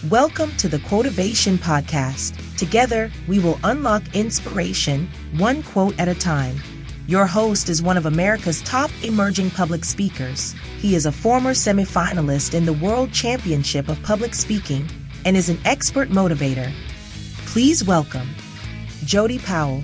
Welcome to the Quotivation Podcast. Together, we will unlock inspiration, one quote at a time. Your host is one of America's top emerging public speakers. He is a former semifinalist in the World Championship of Public Speaking and is an expert motivator. Please welcome Jody Powell.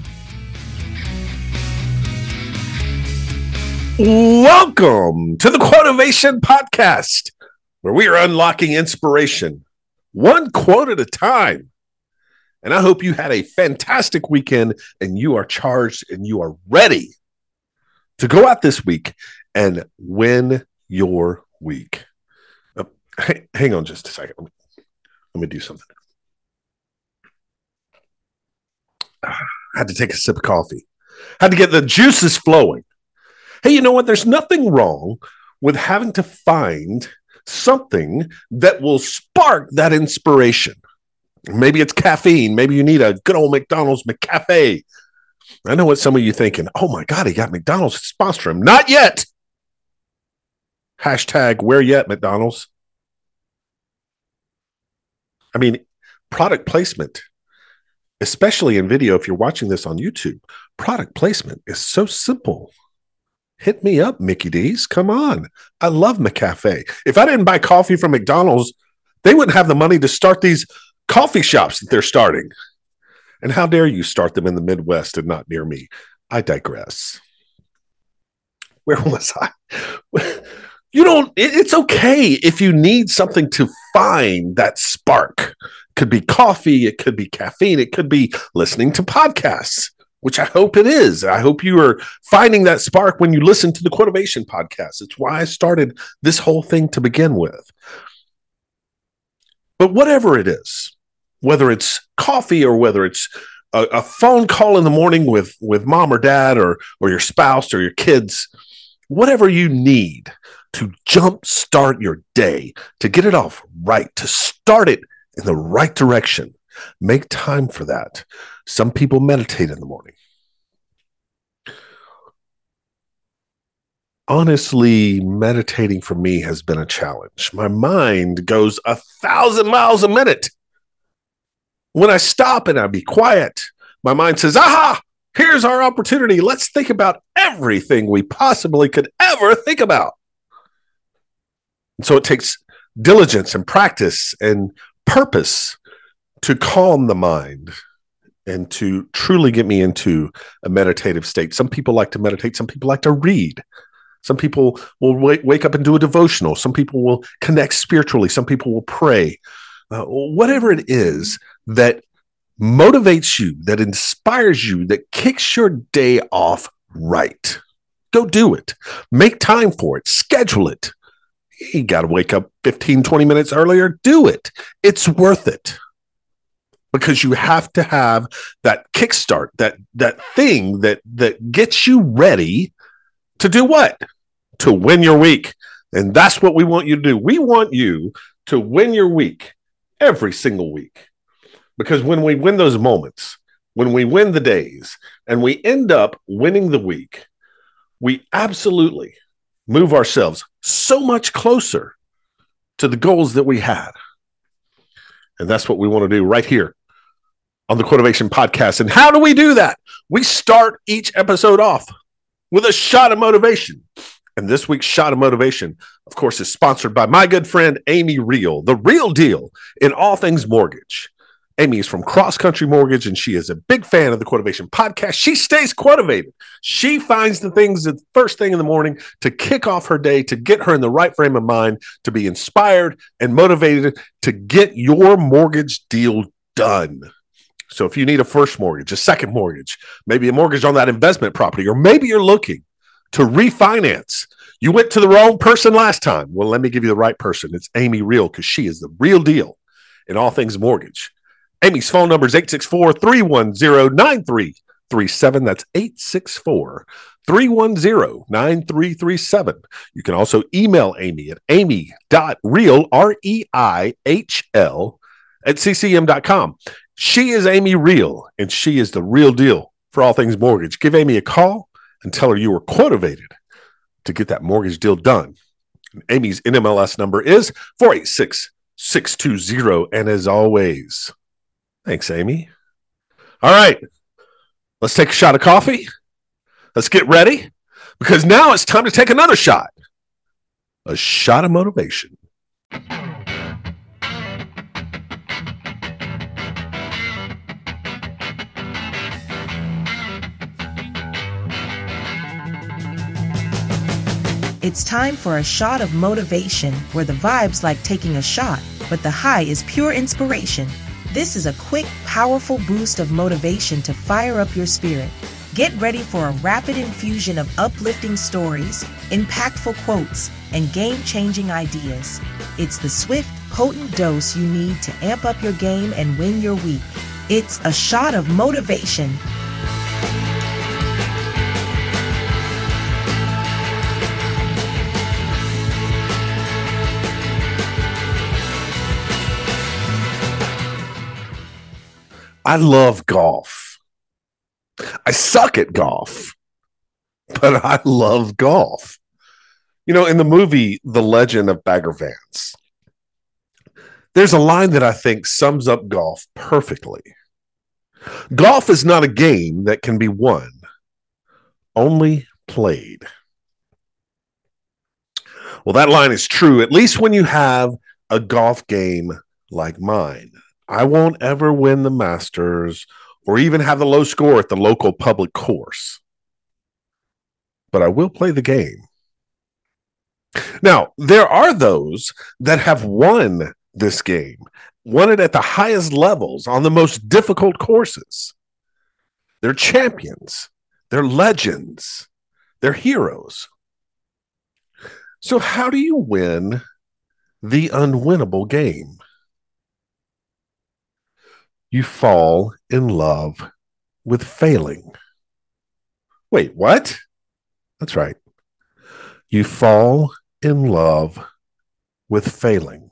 Welcome to the Quotivation Podcast, where we are unlocking inspiration, one quote at a time. And I hope you had a fantastic weekend and you are charged and you are ready to go out this week and win your week. Hang on just a second. Let me do something. I had to take a sip of coffee. Had to get the juices flowing. Hey, you know what? There's nothing wrong with having to find something that will spark that inspiration. Maybe it's caffeine. Maybe you need a good old McDonald's McCafe. I know what some of you thinking. Oh my God, he got McDonald's to sponsor him. Not yet. Hashtag where yet, McDonald's. I mean, product placement, especially in video, if you're watching this on YouTube, product placement is so simple. Hit me up, Mickey D's. Come on. I love McCafe. If I didn't buy coffee from McDonald's, they wouldn't have the money to start these coffee shops that they're starting. And how dare you start them in the Midwest and not near me? I digress. Where was I? It's okay if you need something to find that spark. It could be coffee. It could be caffeine. It could be listening to podcasts, which I hope it is. I hope you are finding that spark when you listen to the Quotivation Podcast. It's why I started this whole thing to begin with. But whatever it is, whether it's coffee or whether it's a phone call in the morning with mom or dad or your spouse or your kids, whatever you need to jumpstart your day, to get it off right, to start it in the right direction, make time for that. Some people meditate in the morning. Honestly, meditating for me has been a challenge. My mind goes 1,000 miles a minute. When I stop and I be quiet, my mind says, aha, here's our opportunity. Let's think about everything we possibly could ever think about. And so it takes diligence and practice and purpose to calm the mind and to truly get me into a meditative state. Some people like to meditate. Some people like to read. Some people will wake up and do a devotional. Some people will connect spiritually. Some people will pray. Whatever it is that motivates you, that inspires you, that kicks your day off right, go do it. Make time for it. Schedule it. You got to wake up 15, 20 minutes earlier. Do it. It's worth it. Because you have to have that kickstart, that thing that gets you ready to do what? To win your week. And that's what we want you to do. We want you to win your week every single week. Because when we win those moments, when we win the days, and we end up winning the week, we absolutely move ourselves so much closer to the goals that we had. And that's what we want to do right here on the Quotivation Podcast. And how do we do that? We start each episode off with a shot of motivation. And this week's shot of motivation, of course, is sponsored by my good friend, Amy Real, the real deal in all things mortgage. Amy is from Cross Country Mortgage, and she is a big fan of the Quotivation Podcast. She stays quotivated. She finds the things the first thing in the morning to kick off her day, to get her in the right frame of mind, to be inspired and motivated to get your mortgage deal done. So if you need a first mortgage, a second mortgage, maybe a mortgage on that investment property, or maybe you're looking to refinance, you went to the wrong person last time. Well, let me give you the right person. It's Amy Real, because she is the real deal in all things mortgage. Amy's phone number is 864-310-9337. That's 864-310-9337. You can also email Amy at amy.real, REIHL, at ccm.com. She is Amy Real, and she is the real deal for all things mortgage. Give Amy a call and tell her you were quotivated to get that mortgage deal done. And Amy's NMLS number is 486 620. And as always, thanks, Amy. All right, let's take a shot of coffee. Let's get ready, because now it's time to take another shot. A shot of motivation. It's time for a shot of motivation, where the vibe's like taking a shot, but the high is pure inspiration. This is a quick, powerful boost of motivation to fire up your spirit. Get ready for a rapid infusion of uplifting stories, impactful quotes, and game-changing ideas. It's the swift, potent dose you need to amp up your game and win your week. It's a shot of motivation. I love golf. I suck at golf, but I love golf. You know, in the movie The Legend of Bagger Vance, there's a line that I think sums up golf perfectly. Golf is not a game that can be won, only played. Well, that line is true, at least when you have a golf game like mine. I won't ever win the Masters or even have the low score at the local public course, but I will play the game. Now, there are those that have won this game, won it at the highest levels on the most difficult courses. They're champions, they're legends, they're heroes. So how do you win the unwinnable game? You fall in love with failing. Wait, what? That's right. You fall in love with failing.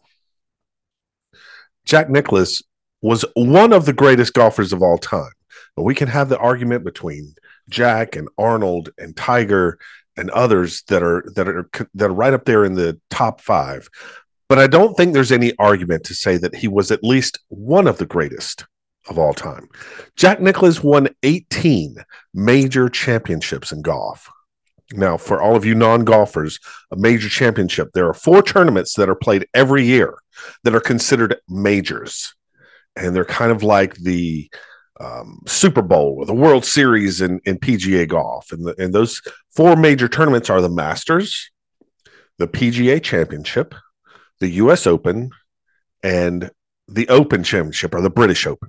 Jack Nicklaus was one of the greatest golfers of all time. But we can have the argument between Jack and Arnold and Tiger and others that are right up there in the top five. But I don't think there's any argument to say that he was at least one of the greatest of all time. Jack Nicklaus won 18 major championships in golf. Now, for all of you non-golfers, a major championship, there are 4 tournaments that are played every year that are considered majors. And they're kind of like the Super Bowl or the World Series in PGA golf. And those 4 major tournaments are the Masters, the PGA Championship, the US Open, and the Open Championship, or the British Open.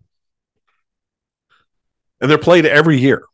And they're played every year.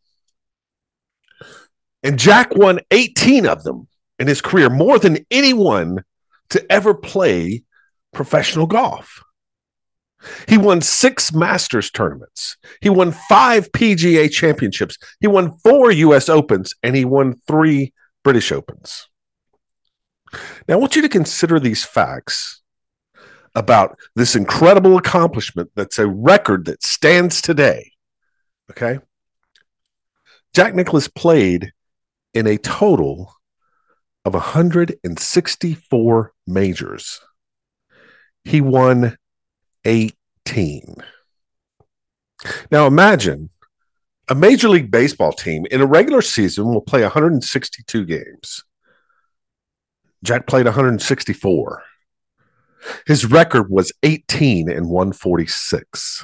And Jack won 18 of them in his career, more than anyone to ever play professional golf. He won 6 Masters tournaments. He won 5 PGA championships. He won 4 US Opens, and he won 3 British Opens. Now, I want you to consider these facts about this incredible accomplishment that's a record that stands today. Okay? Jack Nicklaus played in a total of 164 majors. He won 18. Now imagine a Major League Baseball team in a regular season will play 162 games. Jack played 164. His record was 18 and 146.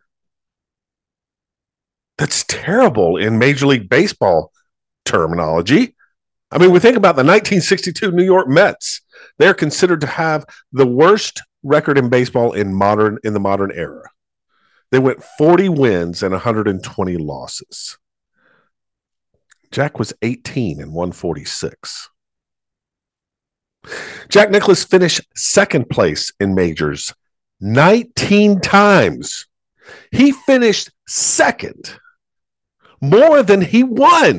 That's terrible in Major League Baseball terminology. I mean, we think about the 1962 New York Mets. They're considered to have the worst record in baseball in the modern era. They went 40 wins and 120 losses. Jack was 18 and 146. Jack Nicklaus finished second place in majors 19 times. He finished second, more than he won.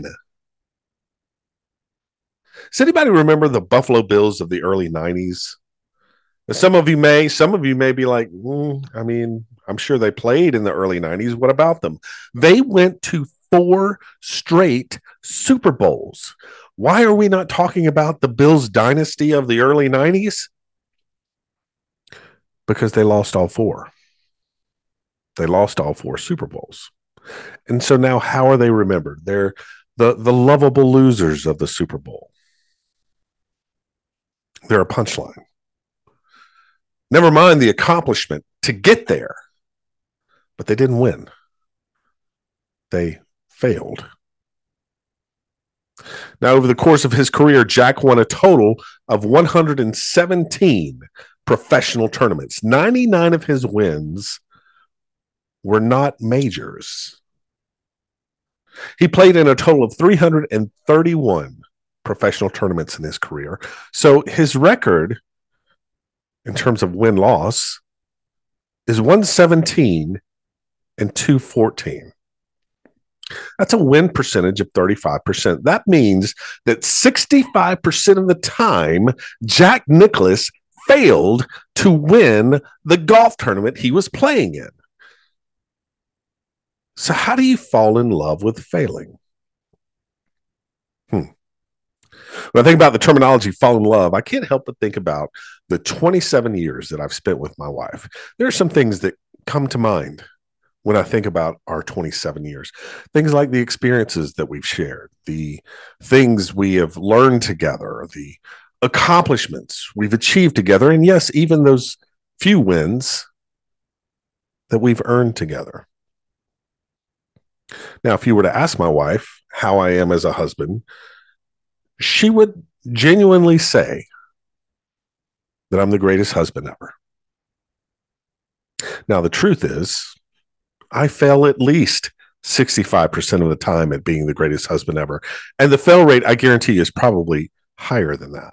Does anybody remember the Buffalo Bills of the early 90s? Some of you may be like, I mean, I'm sure they played in the early 90s. What about them? They went to 4 straight Super Bowls. Why are we not talking about the Bills dynasty of the early 90s? Because they lost all four. They lost all four Super Bowls. And so now how are they remembered? They're the lovable losers of the Super Bowl. They're a punchline. Never mind the accomplishment to get there, but they didn't win. They failed. Now, over the course of his career, Jack won a total of 117 professional tournaments. 99 of his wins were not majors. He played in a total of 331 professional tournaments in his career. So his record in terms of win-loss is 117 and 214. That's a win percentage of 35%. That means that 65% of the time, Jack Nicklaus failed to win the golf tournament he was playing in. So how do you fall in love with failing? When I think about the terminology fall in love, I can't help but think about the 27 years that I've spent with my wife. There are some things that come to mind when I think about our 27 years. Things like the experiences that we've shared, the things we have learned together, the accomplishments we've achieved together, and yes, even those few wins that we've earned together. Now, if you were to ask my wife how I am as a husband, she would genuinely say that I'm the greatest husband ever. Now, the truth is, I fail at least 65% of the time at being the greatest husband ever. And the fail rate, I guarantee you, is probably higher than that.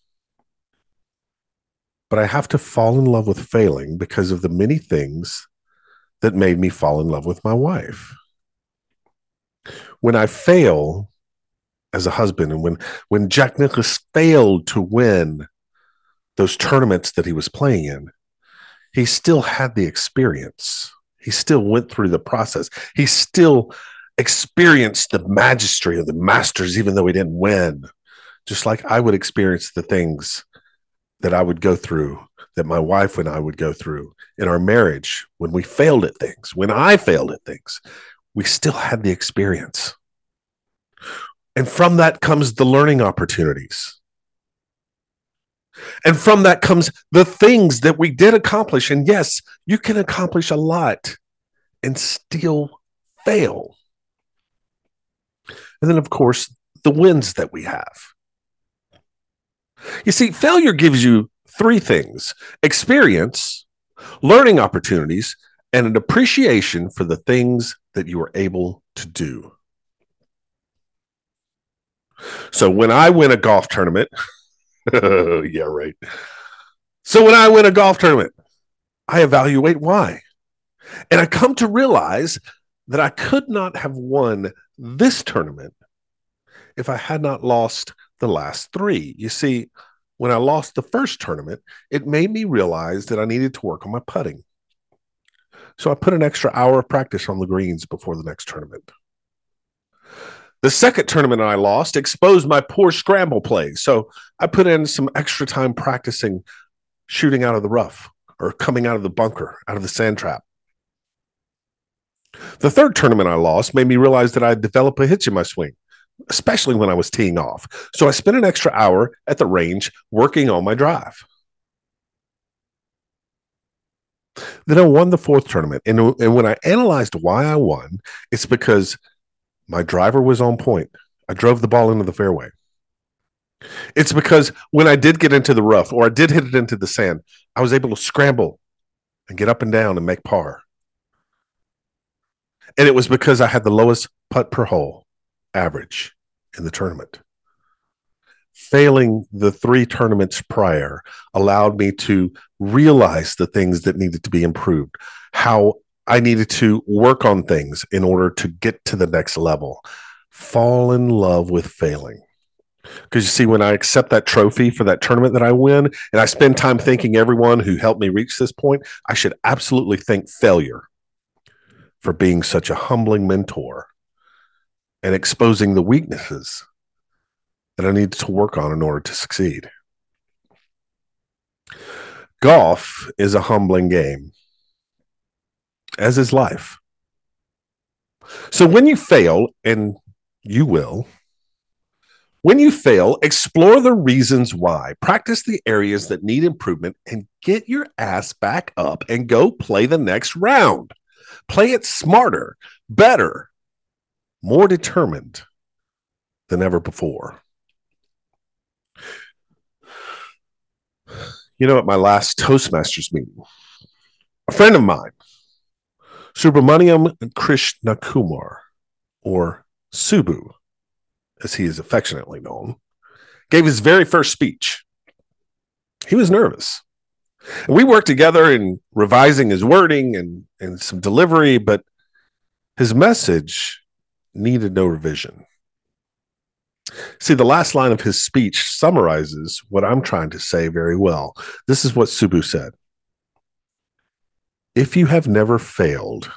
But I have to fall in love with failing because of the many things that made me fall in love with my wife. When I fail as a husband, and when Jack Nicklaus failed to win those tournaments that he was playing in, he still had the experience. He still went through the process. He still experienced the mastery of the masters, even though he didn't win. Just like I would experience the things that I would go through, that my wife and I would go through in our marriage when we failed at things, when I failed at things. We still had the experience. And from that comes the learning opportunities. And from that comes the things that we did accomplish. And yes, you can accomplish a lot and still fail. And then, of course, the wins that we have. You see, failure gives you three things: experience, learning opportunities, and an appreciation for the things that you were able to do. So when I win a golf tournament, yeah, right. So when I win a golf tournament, I evaluate why. And I come to realize that I could not have won this tournament if I had not lost the last three. You see, when I lost the first tournament, it made me realize that I needed to work on my putting. So I put an extra hour of practice on the greens before the next tournament. The second tournament I lost exposed my poor scramble play. So I put in some extra time practicing shooting out of the rough or coming out of the bunker, out of the sand trap. The third tournament I lost made me realize that I'd developed a hitch in my swing, especially when I was teeing off. So I spent an extra hour at the range working on my drive. Then I won the fourth tournament. And when I analyzed why I won, it's because my driver was on point. I drove the ball into the fairway. It's because when I did get into the rough or I did hit it into the sand, I was able to scramble and get up and down and make par. And it was because I had the lowest putt per hole average in the tournament. Failing the three tournaments prior allowed me to realize the things that needed to be improved, how I needed to work on things in order to get to the next level. Fall in love with failing. Because you see, when I accept that trophy for that tournament that I win, and I spend time thanking everyone who helped me reach this point, I should absolutely thank failure for being such a humbling mentor and exposing the weaknesses that I needed to work on in order to succeed. Golf is a humbling game, as is life. So when you fail, and you will, when you fail, explore the reasons why, practice the areas that need improvement, and get your ass back up and go play the next round. Play it smarter, better, more determined than ever before. You know, at my last Toastmasters meeting, a friend of mine, Subramaniam Krishnakumar, or Subu, as he is affectionately known, gave his very first speech. He was nervous. And we worked together in revising his wording and some delivery, but his message needed no revision. See, the last line of his speech summarizes what I'm trying to say very well. This is what Subu said. If you have never failed,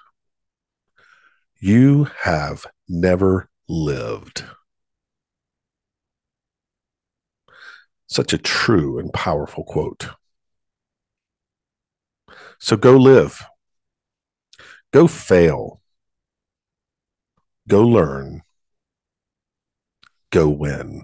you have never lived. Such a true and powerful quote. So go live. Go fail. Go learn. Go win.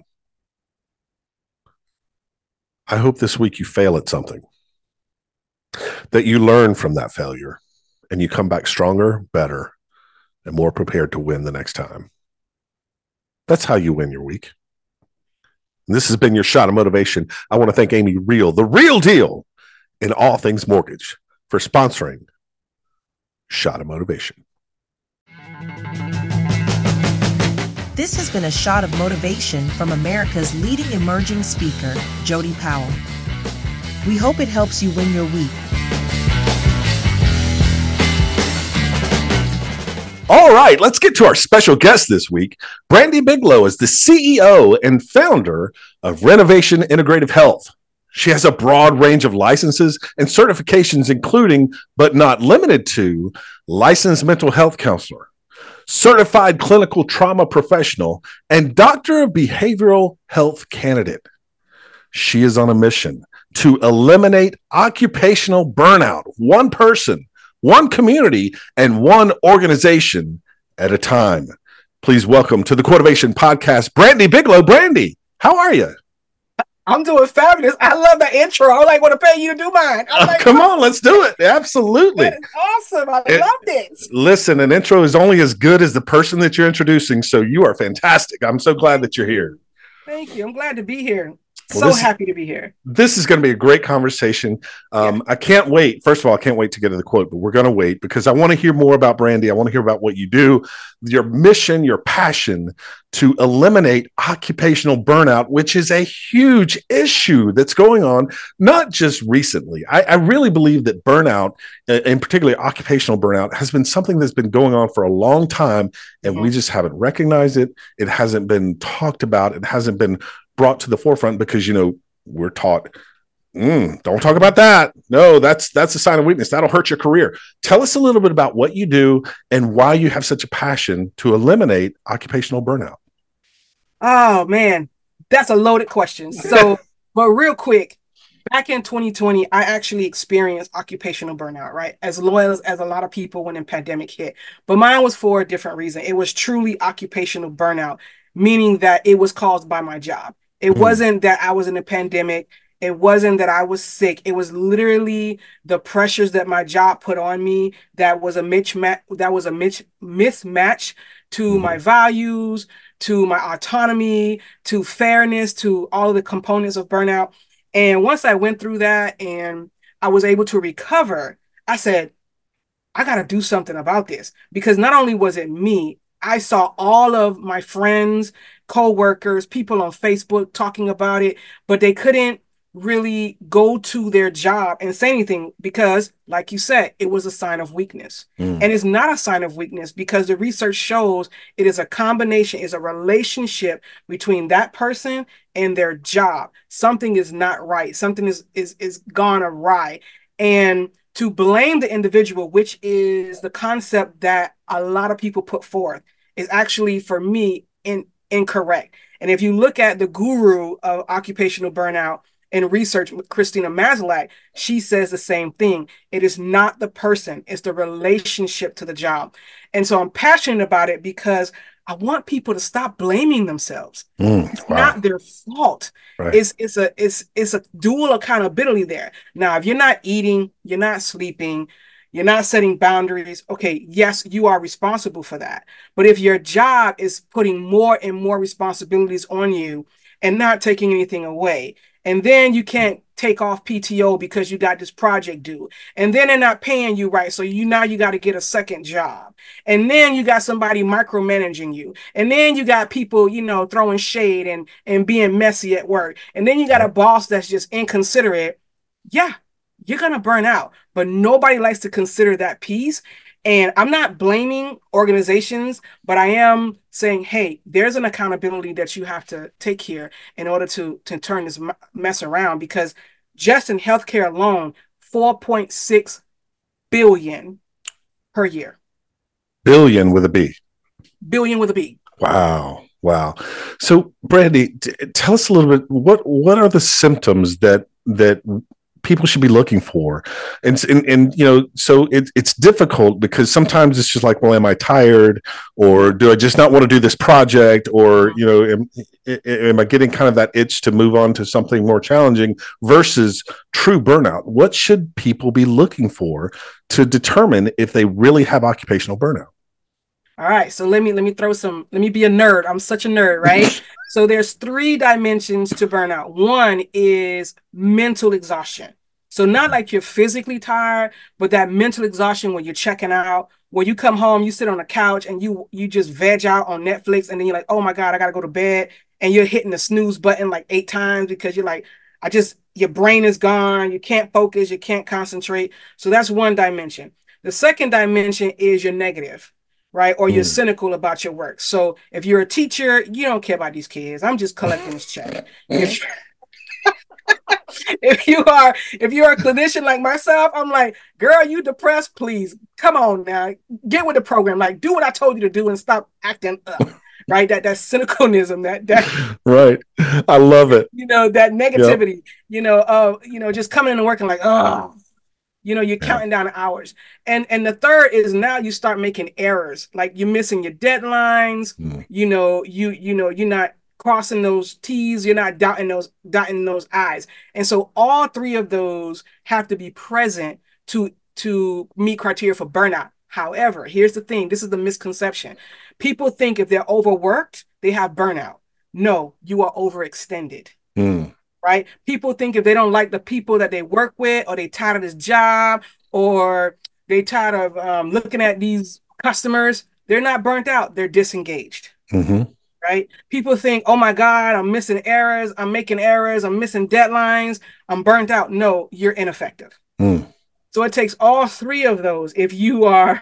I hope this week you fail at something, that you learn from that failure and you come back stronger, better, and more prepared to win the next time. That's how you win your week. And this has been your shot of motivation. I want to thank Amy Real, the real deal in all things mortgage, for sponsoring Shot of Motivation. This has been a shot of motivation from America's leading emerging speaker, Jody Powell. We hope it helps you win your week. All right, let's get to our special guest this week. Brandy Bigelow is the CEO and founder of Renovation Integrative Health. She has a broad range of licenses and certifications, including, but not limited to, licensed mental health counselor, certified clinical trauma professional, and doctor of behavioral health candidate. She is on a mission to eliminate occupational burnout, one person, one community, and one organization at a time. Please welcome to the Quotivation Podcast, Brandy Bigelow. Brandy, how are you? I'm doing fabulous. I love the intro. I like want to pay you to do mine. Come on, let's do it. Absolutely. That's awesome. I loved it. Listen, an intro is only as good as the person that you're introducing, so you are fantastic. I'm so glad that you're here. Thank you. I'm glad to be here. Well, so happy to be here. This is going to be a great conversation. I can't wait. First of all, I can't wait to get to the quote, but we're going to wait because I want to hear more about Brandy. I want to hear about what you do, your mission, your passion to eliminate occupational burnout, which is a huge issue that's going on, not just recently. I really believe that burnout, and particularly occupational burnout, has been something that's been going on for a long time, and we just haven't recognized it. It hasn't been talked about. It hasn't been brought to the forefront because, you know, we're taught, don't talk about that. No, that's a sign of weakness. That'll hurt your career. Tell us a little bit about what you do and why you have such a passion to eliminate occupational burnout. Oh, man, that's a loaded question. So, but real quick, back in 2020, I actually experienced occupational burnout, right? As loyal as a lot of people when the pandemic hit. But mine was for a different reason. It was truly occupational burnout, meaning that it was caused by my job. It wasn't that I was in a pandemic. It wasn't that I was sick. It was literally the pressures that my job put on me that was a mismatch to my values, to my autonomy, to fairness, to all of the components of burnout. And once I went through that and I was able to recover, I said, I got to do something about this, because not only was it me, I saw all of my friends, co-workers, people on Facebook talking about it, but they couldn't really go to their job and say anything because, like you said, it was a sign of weakness. And it's not a sign of weakness because the research shows it is a combination, is a relationship between that person and their job. Something is not right. Something is gone awry. And to blame the individual, which is the concept that a lot of people put forth, is actually, for me, incorrect. And if you look at the guru of occupational burnout, in research with Christina Maslach, she says the same thing. It is not the person, it's the relationship to the job. And so I'm passionate about it because I want people to stop blaming themselves. It's not their fault. Right. It's a dual accountability there. Now, if you're not eating, you're not sleeping, you're not setting boundaries, okay, yes, you are responsible for that. But if your job is putting more and more responsibilities on you and not taking anything away, and then you can't take off PTO because you got this project due, and then they're not paying you right, so now you got to get a second job, and then you got somebody micromanaging you, and then you got people, throwing shade and being messy at work, and then you got a boss that's just inconsiderate. Yeah, you're gonna burn out, but nobody likes to consider that piece. And I'm not blaming organizations, but I am saying, hey, there's an accountability that you have to take here in order to turn this mess around, because just in healthcare alone, 4.6 billion per year. Billion with a B. Billion with a B. Wow. So, Brandy, tell us a little bit, what are the symptoms that people should be looking for? And so it's difficult because sometimes it's just like, well, am I tired, or do I just not want to do this project, or am I getting kind of that itch to move on to something more challenging versus true burnout? What should people be looking for to determine if they really have occupational burnout? All right, so let me be a nerd. I'm such a nerd, right? So there's 3 dimensions to burnout. One is mental exhaustion. So not like you're physically tired, but that mental exhaustion when you're checking out, when you come home, you sit on the couch and you just veg out on Netflix, and then you're like, oh my God, I got to go to bed. And you're hitting the snooze button like 8 times because you're like, your brain is gone. You can't focus. You can't concentrate. So that's one dimension. The second dimension is your negative, right? Or you're cynical about your work. So if you're a teacher, you don't care about these kids. I'm just collecting this check. If you're a clinician like myself, I'm like, girl, you depressed? Please, come on now, get with the program. Like, do what I told you to do and stop acting up. Right? That cynicalism, that right. I love it. That negativity, just coming in and working like, oh, you're counting down the hours. And the third is now you start making errors. Like you're missing your deadlines. You're not crossing those T's, you're not dotting those I's. And so all 3 of those have to be present to meet criteria for burnout. However, here's the thing. This is the misconception. People think if they're overworked, they have burnout. No, you are overextended. Right? People think if they don't like the people that they work with, or they tired of this job, or they tired of looking at these customers, they're not burnt out. They're disengaged. Right? People think, oh my God, I'm missing errors. I'm making errors. I'm missing deadlines. I'm burnt out. No, you're ineffective. So it takes all 3 of those. If you are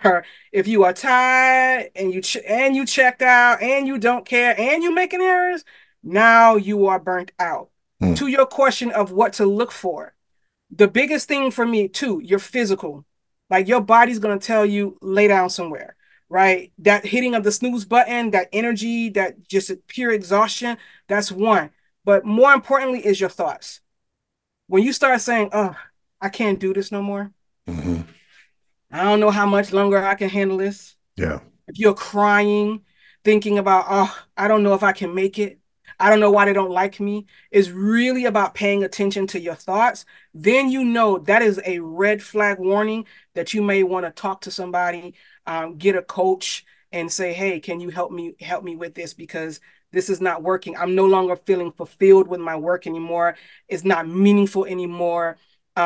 tired and you checked out and you don't care and you're making errors, now you are burnt out. To your question of what to look for, the biggest thing for me too, your physical, like your body's going to tell you lay down somewhere. Right? That hitting of the snooze button, that energy, that just pure exhaustion, that's one. But more importantly is your thoughts. When you start saying, oh, I can't do this no more. I don't know how much longer I can handle this. Yeah. If you're crying, thinking about, oh, I don't know if I can make it. I don't know why they don't like me. It's really about paying attention to your thoughts. Then that is a red flag warning that you may want to talk to somebody, get a coach and say, hey, can you help me with this? Because this is not working. I'm no longer feeling fulfilled with my work anymore. It's not meaningful anymore.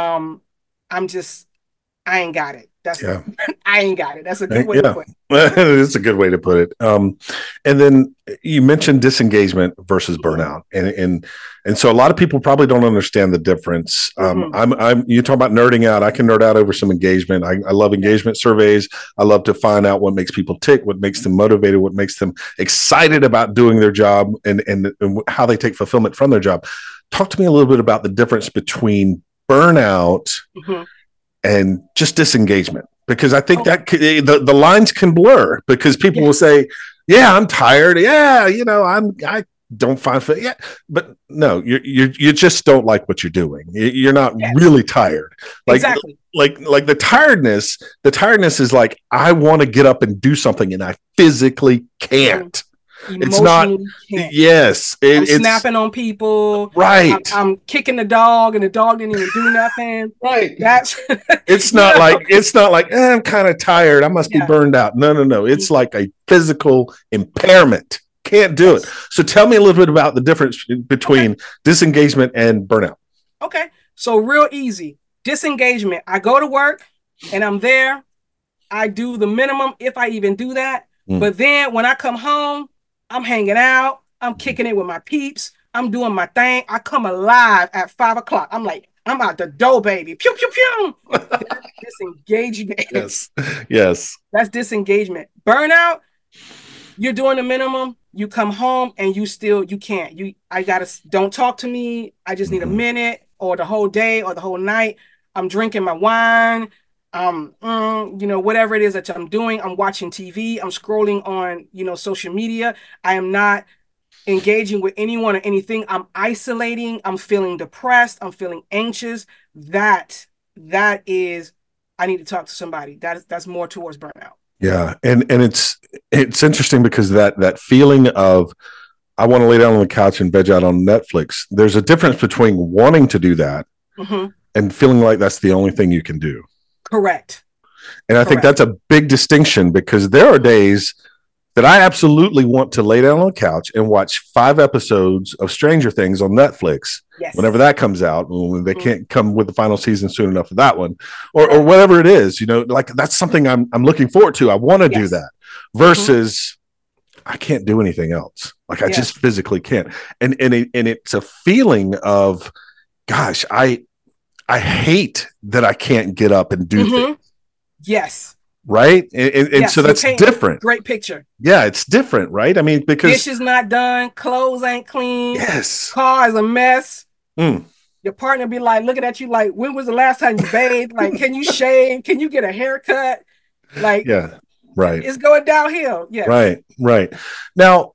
I ain't got it. I ain't got it. That's a good way to put it. It's a good way to put it. And then you mentioned disengagement versus burnout, and so a lot of people probably don't understand the difference. You talk about nerding out. I can nerd out over some engagement. I love engagement surveys. I love to find out what makes people tick, what makes them motivated, what makes them excited about doing their job, and how they take fulfillment from their job. Talk to me a little bit about the difference between burnout and just disengagement, because I think that the lines can blur, because people will say, yeah, I'm tired. Yeah. don't find fit. Yeah, but no, you just don't like what you're doing. You're not Yes. really tired. Like Exactly. like the tiredness. The tiredness is like I want to get up and do something, and I physically can't. It's not. Emotionally can't. Yes, I'm it's snapping on people. right. I'm kicking the dog, and the dog didn't even do nothing. Right. That's It's you not know? like I'm kind of tired. I must be Yeah. burned out. No. It's like a physical impairment. Can't do it. Yes. So tell me a little bit about the difference between disengagement and burnout. Okay. So real easy. Disengagement. I go to work and I'm there. I do the minimum if I even do that. Mm. But then when I come home, I'm hanging out. I'm kicking it with my peeps. I'm doing my thing. I come alive at 5 o'clock. I'm like, I'm out the door, baby. Pew, pew, pew. That's disengagement. Yes. That's disengagement. Burnout, you're doing the minimum. You come home and you can't. Don't talk to me. I just need a minute or the whole day or the whole night. I'm drinking my wine. Whatever it is that I'm doing, I'm watching TV. I'm scrolling on, social media. I am not engaging with anyone or anything. I'm isolating. I'm feeling depressed. I'm feeling anxious. That is, I need to talk to somebody. That's more towards burnout. Yeah, and it's interesting because that feeling of I want to lay down on the couch and veg out on Netflix. There's a difference between wanting to do that and feeling like that's the only thing you can do. Correct. And I think that's a big distinction because there are days that I absolutely want to lay down on the couch and watch 5 episodes of Stranger Things on Netflix. Yes. Whenever that comes out, when they can't come with the final season soon enough for that one, or whatever it is, like that's something I'm looking forward to. I want to do that versus I can't do anything else. Like I just physically can't. And it's a feeling of, gosh, I hate that I can't get up and do things. Yes. Right. And so that's different. Great picture. Yeah, it's different, right? I mean, because dishes not done, clothes ain't clean. Yes. Car is a mess. Mm. Your partner be like looking at you like, when was the last time you bathed? Like, can you shave? Can you get a haircut? Like, yeah, right. It's going downhill. Yes. Right. Now,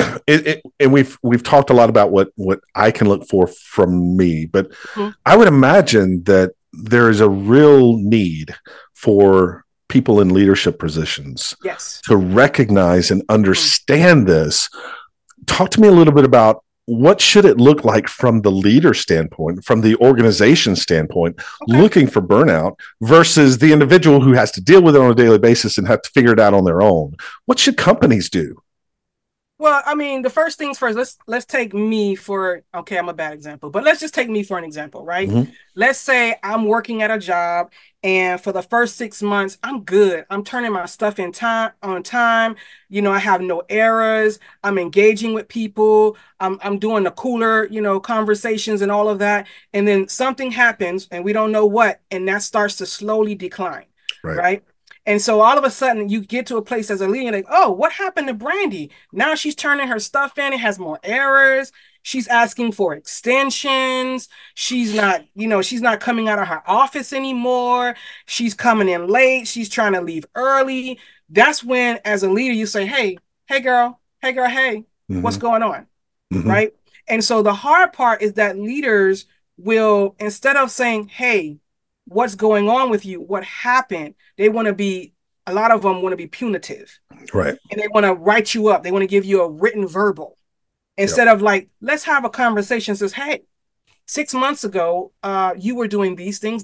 and we've talked a lot about what I can look for from me, but I would imagine that there is a real need for people in leadership positions to recognize and understand this. Talk to me a little bit about what should it look like from the leader standpoint, from the organization standpoint, looking for burnout versus the individual who has to deal with it on a daily basis and have to figure it out on their own. What should companies do? Well, I mean, the first things first, let's take me I'm a bad example, but let's just take me for an example, right? Let's say I'm working at a job and for the first 6 months, I'm good. I'm turning my stuff on time. I have no errors. I'm engaging with people. I'm doing the cooler, conversations and all of that. And then something happens and we don't know what, and that starts to slowly decline, right? And so all of a sudden you get to a place as a leader, like, oh, what happened to Brandy? Now she's turning her stuff in. It has more errors. She's asking for extensions. She's not coming out of her office anymore. She's coming in late. She's trying to leave early. That's when, as a leader, you say, hey girl, what's going on? Right? And so the hard part is that leaders will, instead of saying, hey, what's going on with you? What happened? A lot of them want to be punitive. Right. And they want to write you up. They want to give you a written verbal instead of like, let's have a conversation. Says, hey, 6 months ago, you were doing these things.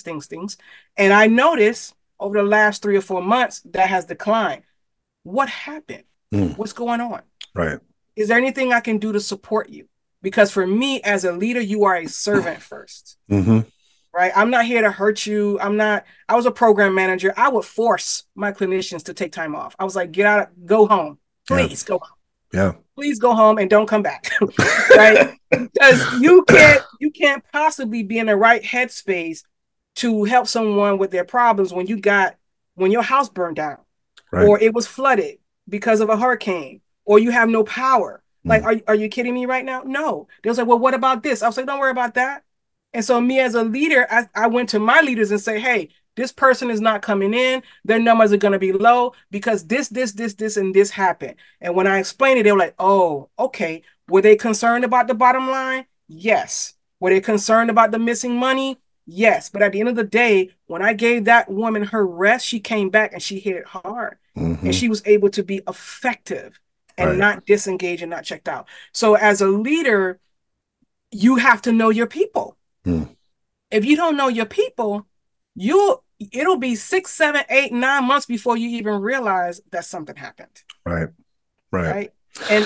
And I noticed over the last 3 or 4 months that has declined. What happened? What's going on? Right. Is there anything I can do to support you? Because for me as a leader, you are a servant first. Right? I'm not here to hurt you. I was a program manager. I would force my clinicians to take time off. I was like, go home. Please go home. Yeah. Please go home and don't come back. Right? Because you can't possibly be in the right headspace to help someone with their problems when your house burned down or it was flooded because of a hurricane or you have no power. Like, are you kidding me right now? No. They was like, well, what about this? I was like, don't worry about that. And so me as a leader, I went to my leaders and say, hey, this person is not coming in. Their numbers are going to be low because this, and this happened. And when I explained it, they were like, oh, okay. Were they concerned about the bottom line? Yes. Were they concerned about the missing money? Yes. But at the end of the day, when I gave that woman her rest, she came back and she hit it hard. And she was able to be effective and not disengaged and not checked out. So as a leader, you have to know your people. If you don't know your people, it'll be 6, 7, 8, 9 months before you even realize that something happened. Right. And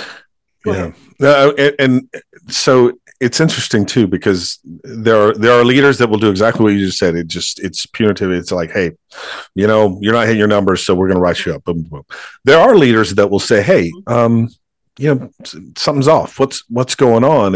and so it's interesting too, because there are leaders that will do exactly what you just said. It's punitive. It's like, hey, you're not hitting your numbers, so we're going to write you up. Boom, boom. There are leaders that will say, hey, something's off. What's going on?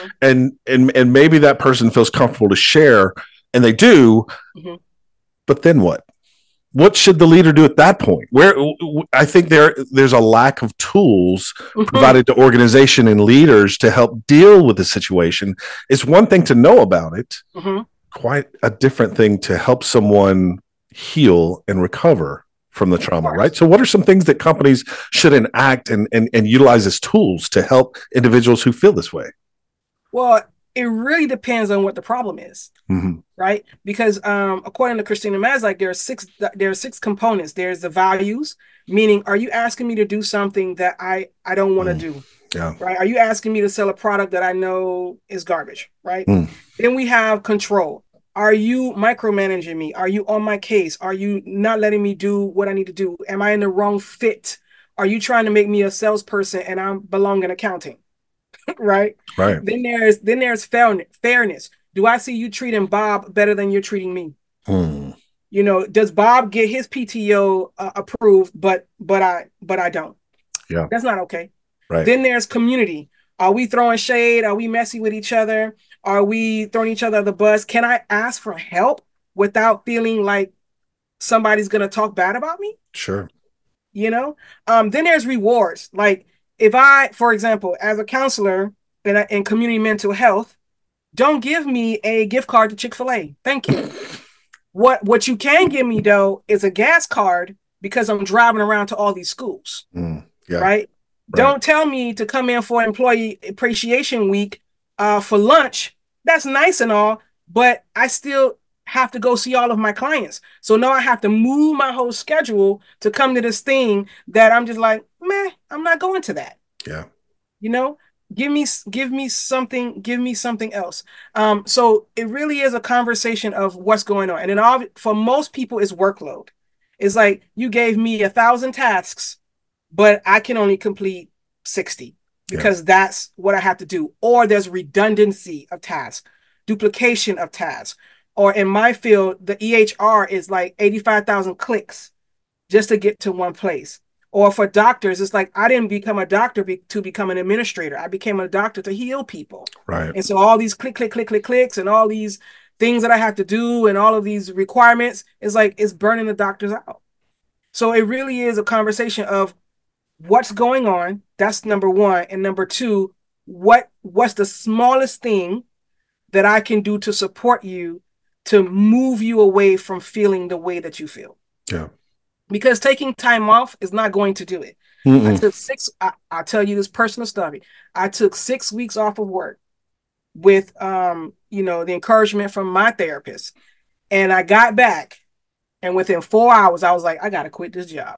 And maybe that person feels comfortable to share, and they do. But then what? What should the leader do at that point? Where I think there's a lack of tools provided to organization and leaders to help deal with the situation. It's one thing to know about it, quite a different thing to help someone heal and recover from the trauma, right? So what are some things that companies should enact and utilize as tools to help individuals who feel this way? Well, it really depends on what the problem is, right? Because according to Christina Maslach, there are six components. There's the values, meaning, are you asking me to do something that I don't want to do? Yeah. Right? Are you asking me to sell a product that I know is garbage? Right? Then we have control. Are you micromanaging me? Are you on my case? Are you not letting me do what I need to do? Am I in the wrong fit? Are you trying to make me a salesperson and I belong in accounting? Right. Then there's fairness. Do I see you treating Bob better than you're treating me? Does Bob get his PTO approved, but I don't? Yeah, that's not okay. Right. Then there's community. Are we throwing shade? Are we messy with each other? Are we throwing each other under the bus? Can I ask for help without feeling like somebody's gonna talk bad about me? Sure. Then there's rewards. Like, if I, for example, as a counselor in community mental health, don't give me a gift card to Chick-fil-A. Thank you. What you can give me, though, is a gas card, because I'm driving around to all these schools. Right? Don't tell me to come in for Employee Appreciation Week for lunch. That's nice and all, but I still have to go see all of my clients. So now I have to move my whole schedule to come to this thing that I'm just like, meh, I'm not going to that. Yeah. Give me something else. So it really is a conversation of what's going on. And then for most people, it's workload. It's like, you gave me 1,000 tasks, but I can only complete 60 because that's what I have to do. Or there's redundancy of tasks, duplication of tasks. Or in my field, the EHR is like 85,000 clicks just to get to one place. Or for doctors, it's like, I didn't become a doctor to become an administrator. I became a doctor to heal people. Right. And so all these clicks and all these things that I have to do and all of these requirements, is like, it's burning the doctors out. So it really is a conversation of what's going on. That's number one. And number two, what's the smallest thing that I can do to support you, to move you away from feeling the way that you feel? Yeah. Because taking time off is not going to do it. I took I'll tell you this personal story. I took 6 weeks off of work with, the encouragement from my therapist. And I got back, and within 4 hours, I was like, I got to quit this job.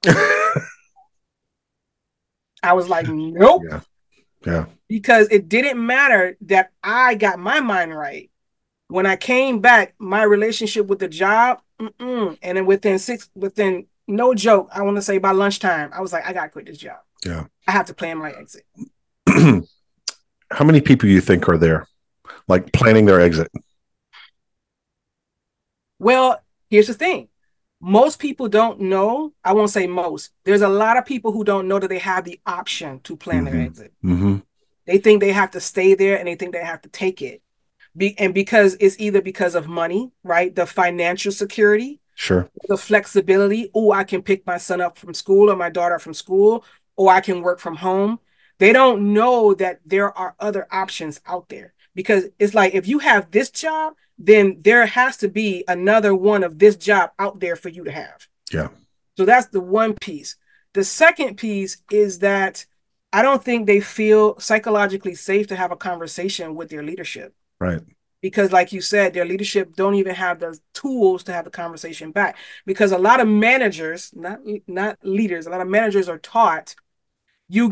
I was like, nope. Yeah. Because it didn't matter that I got my mind right. When I came back, my relationship with the job, and then within no joke, I want to say by lunchtime, I was like, I got to quit this job. Yeah. I have to plan my exit. How many people do you think are there, like, planning their exit? Well, here's the thing. Most people don't know. I won't say most. There's a lot of people who don't know that they have the option to plan their exit. They think they have to stay there, and they think they have to take it. And because it's either because of money, right? The financial security. Sure. The flexibility. Oh, I can pick my son up from school or my daughter from school, or I can work from home. They don't know that there are other options out there, because it's like, if you have this job, then there has to be another one of this job out there for you to have. Yeah. So that's the one piece. The second piece is that I don't think they feel psychologically safe to have a conversation with their leadership. Right. Because like you said, their leadership don't even have the tools to have the conversation back. Because a lot of managers, not leaders, a lot of managers are taught, you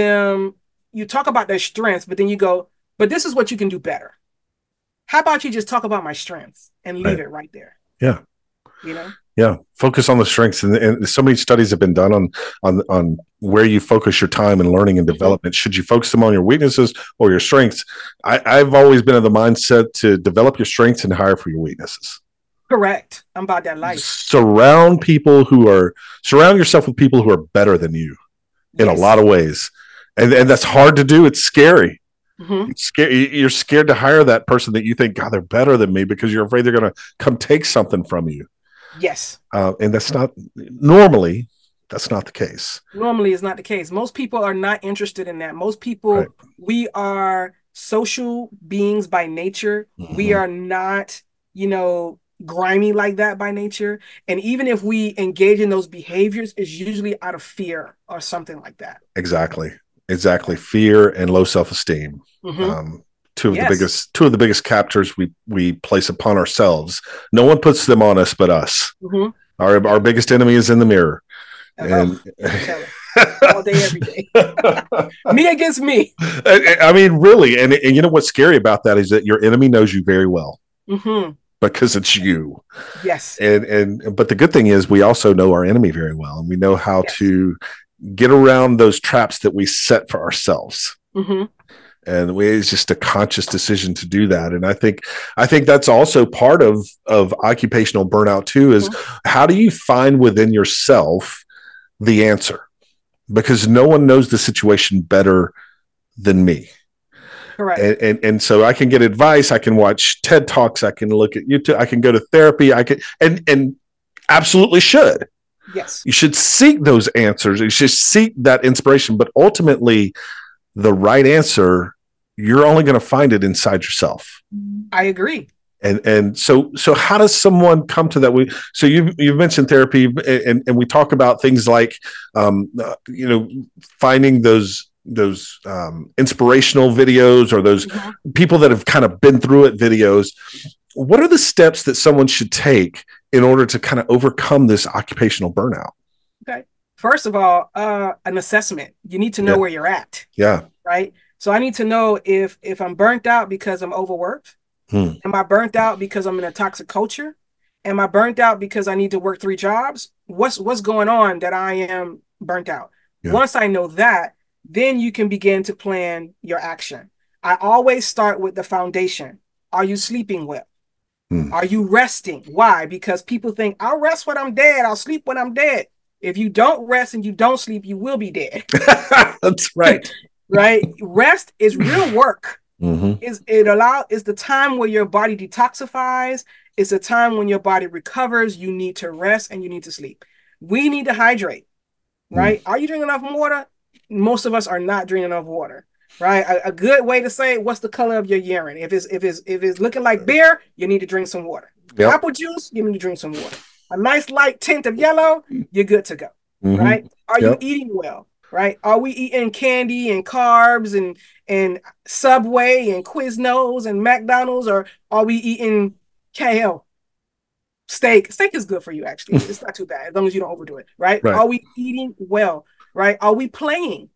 talk about their strengths, but then you go, but this is what you can do better. How about you just talk about my strengths and leave it right there? Yeah. You know? Yeah. Focus on the strengths. And so many studies have been done on where you focus your time and learning and development. Should you focus them on your weaknesses or your strengths? I've always been of the mindset to develop your strengths and hire for your weaknesses. Correct. I'm about that life. Surround yourself with people who are better than you in a lot of ways. And that's hard to do. It's scary. You're scared to hire that person that you think, God, they're better than me, because you're afraid they're going to come take something from you. Yes. And that's not the case. Normally it's not the case. Most people are not interested in that. Most people, we are social beings by nature. We are not, grimy like that by nature. And even if we engage in those behaviors, it's usually out of fear or something like that. Exactly. Fear and low self-esteem. Two of the biggest captors we place upon ourselves. No one puts them on us but us. Our biggest enemy is in the mirror. And all day, every day. Me against me. I mean, really. And you know what's scary about that is that your enemy knows you very well. Because it's you. Yes. But the good thing is we also know our enemy very well, and we know how to get around those traps that we set for ourselves. And it's just a conscious decision to do that. And I think that's also part of occupational burnout too, is how do you find within yourself the answer? Because no one knows the situation better than me. Correct. And so I can get advice. I can watch TED Talks. I can look at YouTube. I can go to therapy. I can, and absolutely should. Yes. You should seek those answers. You should seek that inspiration, but ultimately the right answer, you're only going to find it inside yourself. I agree. And so how does someone come to that? So you've mentioned therapy, and we talk about things like, finding those inspirational videos, or those people that have kind of been through it videos. What are the steps that someone should take in order to kind of overcome this occupational burnout? Okay. First of all, an assessment. You need to know where you're at. Yeah. Right. So I need to know if I'm burnt out because I'm overworked. Am I burnt out because I'm in a toxic culture? Am I burnt out because I need to work 3 jobs? What's going on that I am burnt out? Yeah. Once I know that, then you can begin to plan your action. I always start with the foundation. Are you sleeping well? Are you resting? Why? Because people think, I'll rest when I'm dead. I'll sleep when I'm dead. If you don't rest and you don't sleep, you will be dead. That's right. Right? Rest is real work. It's the time where your body detoxifies. It's a time when your body recovers. You need to rest and you need to sleep. We need to hydrate. Right? Are you drinking enough water? Most of us are not drinking enough water. Right? A good way to say, what's the color of your urine? If it's looking like beer, you need to drink some water. Yep. Apple juice, you need to drink some water. A nice light tint of yellow, you're good to go. Right? Are you eating well? Right? Are we eating candy and carbs and Subway and Quiznos and McDonald's, or are we eating kale? Steak is good for you, actually. It's not too bad as long as you don't overdo it. Right? Are we eating well? Right? Are we playing?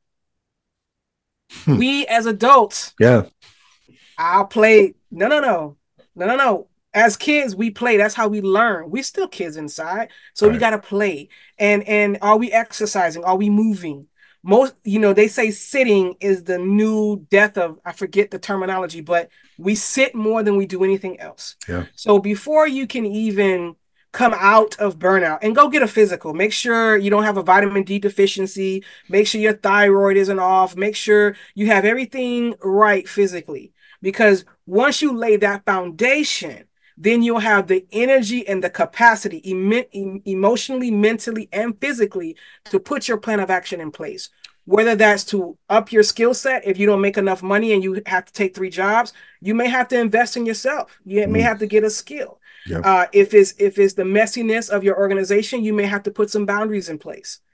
We as adults. Yeah. I'll play. No. As kids, we play. That's how we learn. We're still kids inside. So we got to play. And are we exercising? Are we moving? Most, they say sitting is the new death of, I forget the terminology, but we sit more than we do anything else. Yeah. So before you can even come out of burnout, and go get a physical, make sure you don't have a vitamin D deficiency, make sure your thyroid isn't off, make sure you have everything right physically, because once you lay that foundation, then you'll have the energy and the capacity emotionally, mentally, and physically to put your plan of action in place. Whether that's to up your skill set, if you don't make enough money and you have to take 3 jobs, you may have to invest in yourself. You may have to get a skill. Yep. If it's the messiness of your organization, you may have to put some boundaries in place.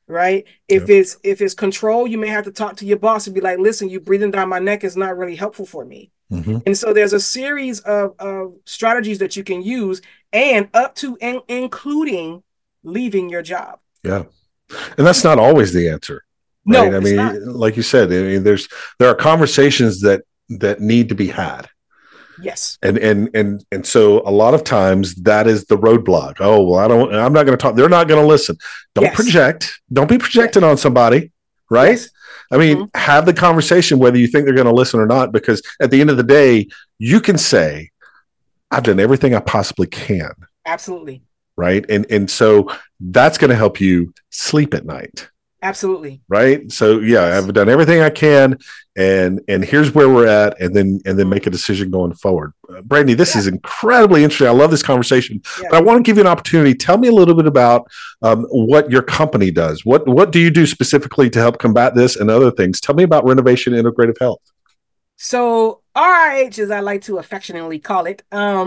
right? Yep. If it's control, you may have to talk to your boss and be like, listen, you breathing down my neck is not really helpful for me. Mm-hmm. And so there's a series of strategies that you can use, and up to and including leaving your job. Yeah. And that's not always the answer, right? No, I it's not. mean, like you said, I mean, there are conversations that need to be had. Yes. And so a lot of times that is the roadblock. Oh, well, I'm not going to talk. They're not going to listen. Don't project. Don't be projecting on somebody, right? Yes. I mean, have the conversation whether you think they're going to listen or not, because at the end of the day, you can say, I've done everything I possibly can. Absolutely. Right. And so that's going to help you sleep at night. Absolutely. Right. So yeah, Yes. I've done everything I can, and here's where we're at, and then make a decision going forward. Brandy, this is incredibly interesting. I love this conversation, but I want to give you an opportunity. Tell me a little bit about what your company does. What do you do specifically to help combat this and other things? Tell me about Renovation Integrative Health. So RH, as I like to affectionately call it,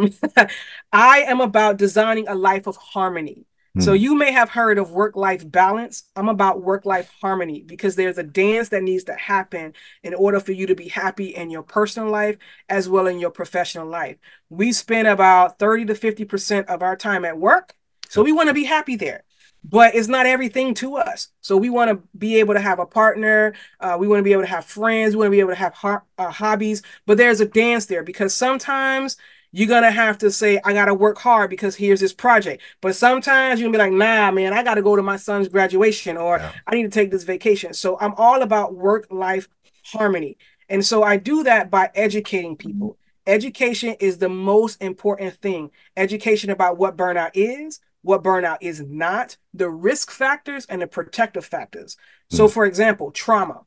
I am about designing a life of harmony. So you may have heard of work-life balance. I'm about work-life harmony, because there's a dance that needs to happen in order for you to be happy in your personal life as well in your professional life. We spend about 30 to 50% of our time at work. So we want to be happy there. But it's not everything to us. So we want to be able to have a partner. We want to be able to have friends. We want to be able to have hobbies. But there's a dance there, because sometimes you're going to have to say, I got to work hard because here's this project. But sometimes you're going to be like, nah, man, I got to go to my son's graduation, or I need to take this vacation. So I'm all about work-life harmony. And so I do that by educating people. Education is the most important thing. Education about what burnout is, what burnout is not, the risk factors, and the protective factors. So, for example, trauma,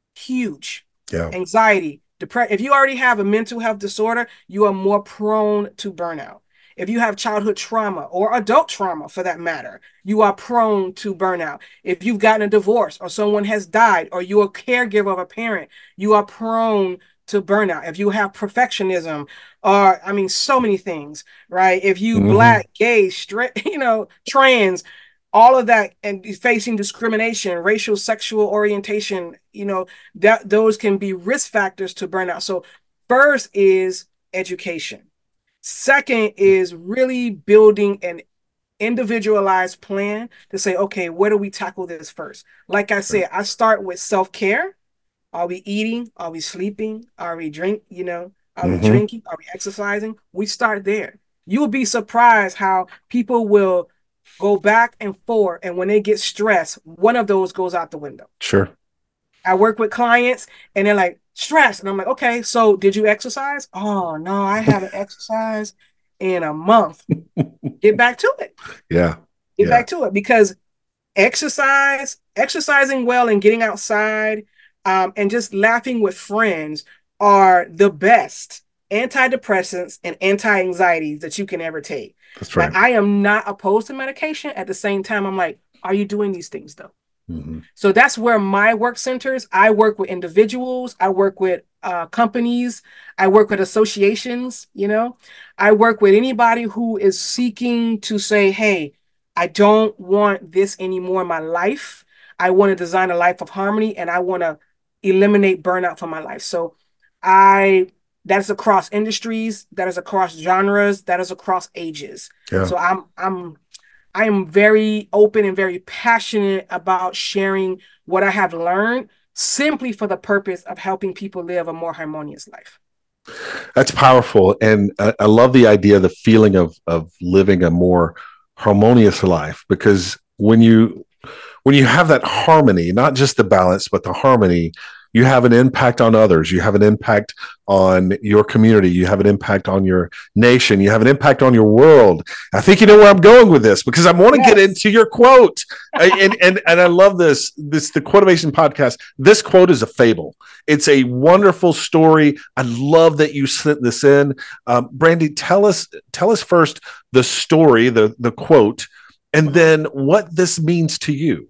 huge. Anxiety, depression. If you already have a mental health disorder, you are more prone to burnout. If you have childhood trauma or adult trauma, for that matter, you are prone to burnout. If you've gotten a divorce, or someone has died, or you're a caregiver of a parent, you are prone to burnout. If you have perfectionism, or I mean, so many things, right? If you Black, gay, straight, trans, all of that, and facing discrimination, racial, sexual orientation, that those can be risk factors to burnout. So first is education. Second is really building an individualized plan to say, okay, where do we tackle this first? Like I said, I start with self-care. Are we eating? Are we sleeping? Are we drinking? Are we drinking? Are we exercising? We start there. You will be surprised how people will go back and forth, and when they get stressed, one of those goes out the window. Sure. I work with clients, and they're like, stressed. And I'm like, okay, so did you exercise? Oh, no, I haven't exercised in a month. Get back to it. Yeah. Get back to it, because exercising well and getting outside, and just laughing with friends are the best antidepressants and anti-anxieties that you can ever take. That's right. Like, I am not opposed to medication. At the same time, I'm like, are you doing these things though? So that's where my work centers. I work with individuals. I work with companies. I work with associations. I work with anybody who is seeking to say, hey, I don't want this anymore in my life. I want to design a life of harmony, and I want to eliminate burnout from my life. So that's across industries, that is across genres, that is across ages. So I am very open and very passionate about sharing what I have learned, simply for the purpose of helping people live a more harmonious life. That's powerful. And I love the idea, the feeling of living a more harmonious life, because when you have that harmony, not just the balance, but the harmony, you have an impact on others. You have an impact on your community. You have an impact on your nation. You have an impact on your world. I think you know where I'm going with this, because I want to get into your quote. and I love this, the Quotivation podcast. This quote is a fable. It's a wonderful story. I love that you sent this in. Brandy, tell us first the story, the quote, and then what this means to you.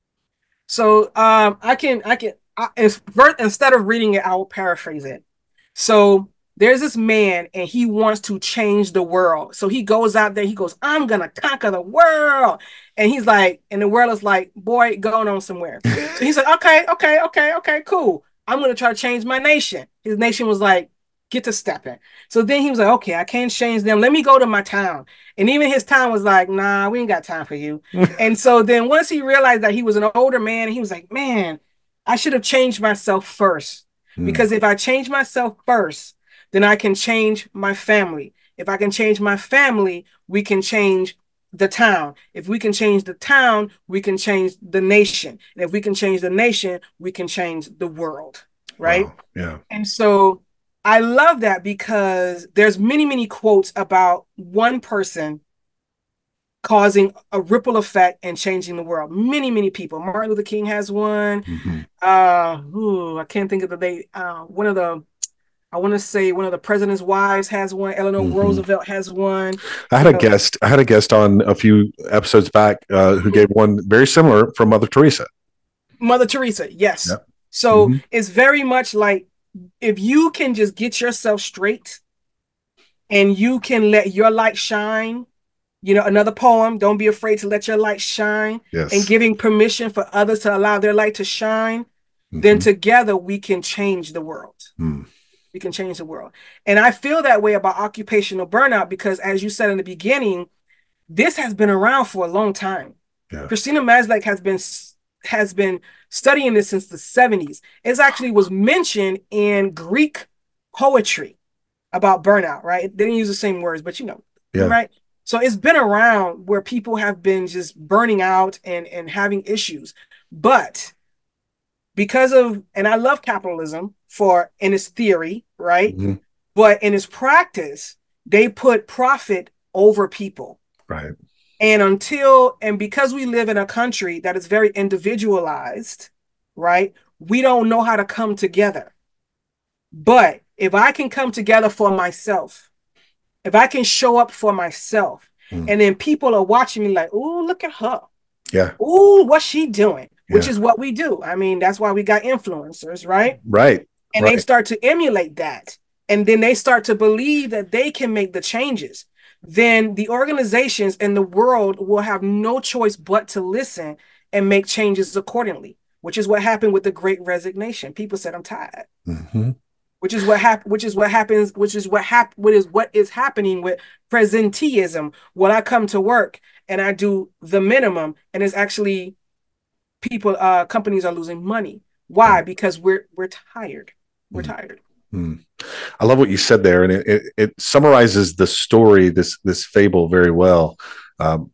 So instead of reading it, I will paraphrase it. So there's this man and he wants to change the world. So he goes out there, he goes, I'm gonna conquer the world. And he's like, and the world is like, boy, going on somewhere. So he's like, okay, cool. I'm gonna try to change my nation. His nation was like, get to stepping. So then he was like, okay, I can't change them. Let me go to my town. And even his town was like, nah, we ain't got time for you. And so then once he realized that he was an older man, he was like, man, I should have changed myself first. Because if I change myself first, then I can change my family. If I can change my family, we can change the town. If we can change the town, we can change the nation. And if we can change the nation, we can change the world. Right? Wow. Yeah. And so I love that because there's many, many quotes about one person causing a ripple effect and changing the world. Many, many people. Martin Luther King has one. I can't think of the date. I want to say one of the president's wives has one. Eleanor Roosevelt has one. I had a guest on a few episodes back who gave one very similar from Mother Teresa. Mother Teresa, yes. Yep. So it's very much like if you can just get yourself straight and you can let your light shine. Another poem, don't be afraid to let your light shine. Yes. And giving permission for others to allow their light to shine, then together we can change the world. We can change the world. And I feel that way about occupational burnout because as you said in the beginning, this has been around for a long time. Yeah. Christina Maslach has been studying this since the 70s. It actually was mentioned in Greek poetry about burnout, right? They didn't use the same words, but right? So it's been around where people have been just burning out and having issues. But because of, and I love capitalism in its theory, right? But in its practice, they put profit over people. Right. And because we live in a country that is very individualized, right? We don't know how to come together. But if I can come together for myself, if I can show up for myself, and then people are watching me like, ooh, look at her. Yeah. Ooh, what's she doing? Which is what we do. I mean, that's why we got influencers, right? Right. And they start to emulate that. And then they start to believe that they can make the changes. Then the organizations and the world will have no choice but to listen and make changes accordingly, which is what happened with the Great Resignation. People said, I'm tired. Which is what is happening with presenteeism. When I come to work and I do the minimum, and it's actually companies are losing money. Why? Because we're tired. We're tired. I love what you said there, and it summarizes the story, this fable, very well. And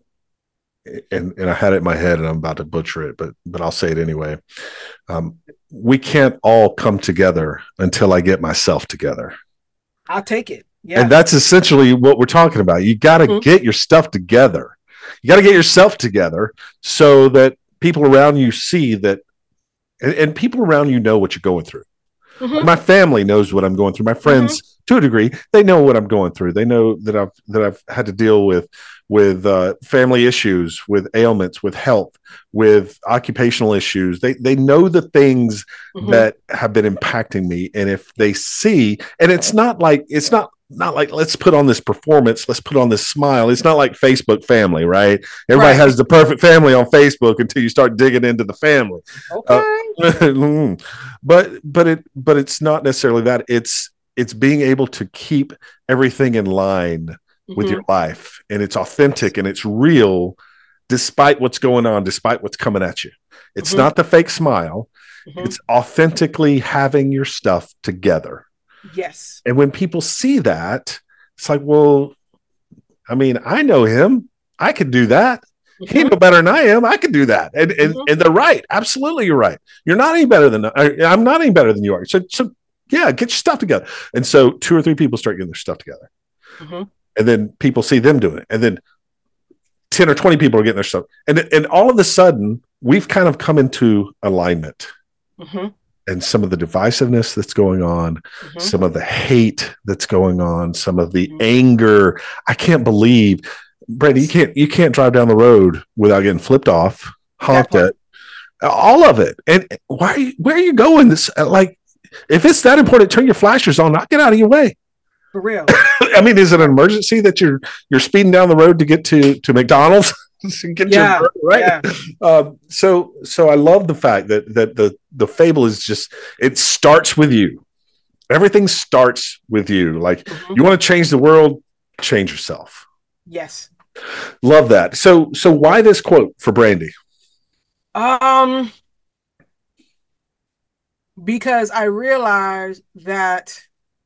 I had it in my head, and I'm about to butcher it, but I'll say it anyway. We can't all come together until I get myself together. I'll take it. Yeah. And that's essentially what we're talking about. You got to get your stuff together. You got to get yourself together so that people around you see that, and people around you know what you're going through. My family knows what I'm going through. My friends, to a degree, they know what I'm going through. They know that I've had to deal with family issues, with ailments, with health, with occupational issues. They know the things that have been impacting me. And if they see, and it's not like let's put on this performance, let's put on this smile. It's not like Facebook family, right? Everybody has the perfect family on Facebook until you start digging into the family. Okay. But it's not necessarily that. It's being able to keep everything in line with your life, and it's authentic and it's real despite what's going on, despite what's coming at you. It's not the fake smile. It's authentically having your stuff together. Yes. And when people see that, it's like, well, I mean, I know him. I could do that. He know better than I am. I could do that. And they're right. Absolutely, you're right. You're not any better than I'm not any better than you are. So yeah, get your stuff together. And so 2 or 3 people start getting their stuff together. And then people see them doing it. And then 10 or 20 people are getting their stuff. And all of a sudden, we've kind of come into alignment. And some of the divisiveness that's going on, some of the hate that's going on, some of the anger. I can't believe, Brandy, you can't drive down the road without getting flipped off, honked at, all of it. And where are you going? This, like, If it's that important, turn your flashers on. I'll get out of your way. For real. I mean, is it an emergency that you're speeding down the road to get to McDonald's? Get Yeah, your right. yeah. So I love the fact that the fable is just, it starts with you. Everything starts with you. Like, you want to change the world, change yourself. Yes. Love that. So why this quote for Brandy? Because I realized that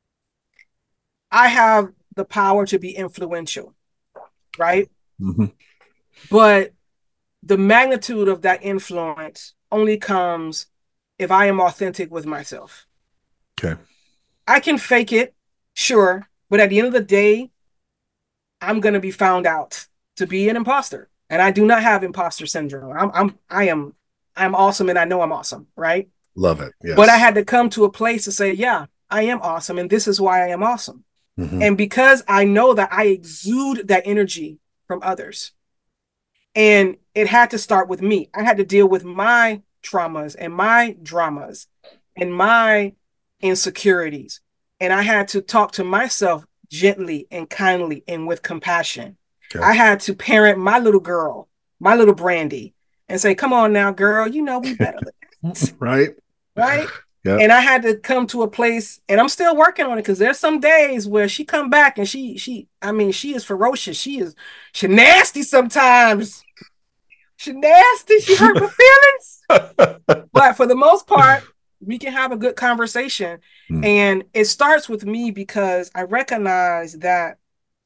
I have the power to be influential, right? Mm-hmm. But the magnitude of that influence only comes if I am authentic with myself. Okay. I can fake it, sure, but at the end of the day, I'm going to be found out to be an imposter, and I do not have imposter syndrome. I'm awesome, and I know I'm awesome, right? Love it. Yes. But I had to come to a place to say, yeah, I am awesome, and this is why I am awesome. Mm-hmm. And because I know that I exude that energy from others, and it had to start with me. I had to deal with my traumas and my dramas and my insecurities. And I had to talk to myself gently and kindly and with compassion. Okay. I had to parent my little girl, my little Brandy, and say, come on now, girl, you know we better than that. Right. Right. Yeah. And I had to come to a place, and I'm still working on it, because there's some days where she come back and she is ferocious. She nasty sometimes. She nasty. She hurt my feelings. But for the most part, we can have a good conversation. And it starts with me, because I recognize that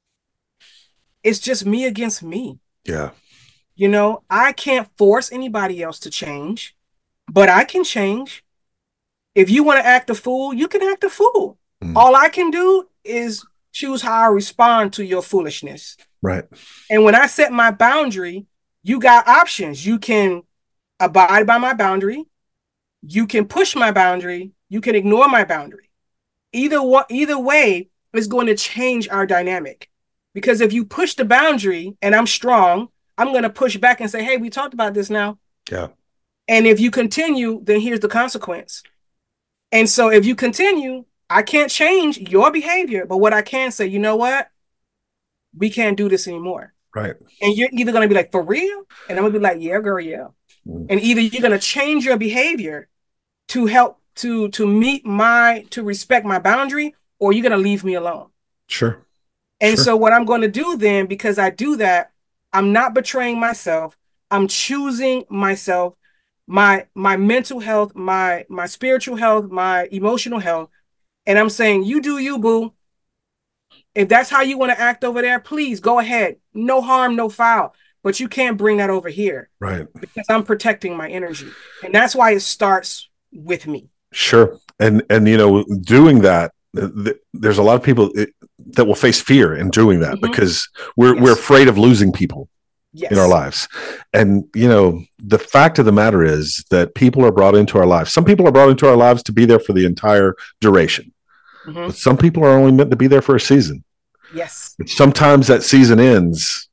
it's just me against me. Yeah. You know, I can't force anybody else to change, but I can change. If you want to act a fool, you can act a fool. All I can do is choose how I respond to your foolishness. Right. And when I set my boundary, you got options. You can abide by my boundary. You can push my boundary. You can ignore my boundary. Either way is going to change our dynamic. Because if you push the boundary and I'm strong, I'm going to push back and say, hey, we talked about this now. Yeah. And if you continue, then here's the consequence. And so if you continue, I can't change your behavior. But what I can say, you know what? We can't do this anymore. Right. And you're either going to be like, for real? And I'm going to be like, yeah, girl, yeah. And either you're going to change your behavior to help to respect my boundary, or you're going to leave me alone. Sure. And so what I'm going to do then, because I do that, I'm not betraying myself. I'm choosing myself, my mental health, my spiritual health, my emotional health. And I'm saying, you do you, boo. If that's how you want to act over there, please go ahead. No harm, no foul. But you can't bring that over here. Right. Because I'm protecting my energy. And that's why it starts with me. Sure. And you know, doing that, there's a lot of people that will face fear in doing that, because we're afraid of losing people in our lives. And, you know, the fact of the matter is that people are brought into our lives. Some people are brought into our lives to be there for the entire duration. But some people are only meant to be there for a season. Yes. Sometimes that season ends.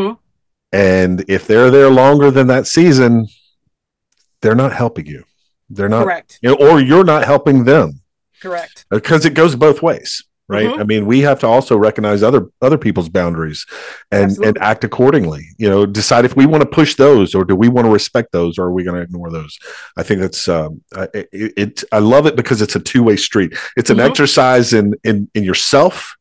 And if they're there longer than that season, they're not helping you. They're not. Correct. You know, or you're not helping them. Correct. Because it goes both ways, right? I mean, we have to also recognize other people's boundaries and act accordingly. You know, decide if we want to push those, or do we want to respect those, or are we going to ignore those? I think that's I love it, because it's a two-way street. It's an exercise in yourself,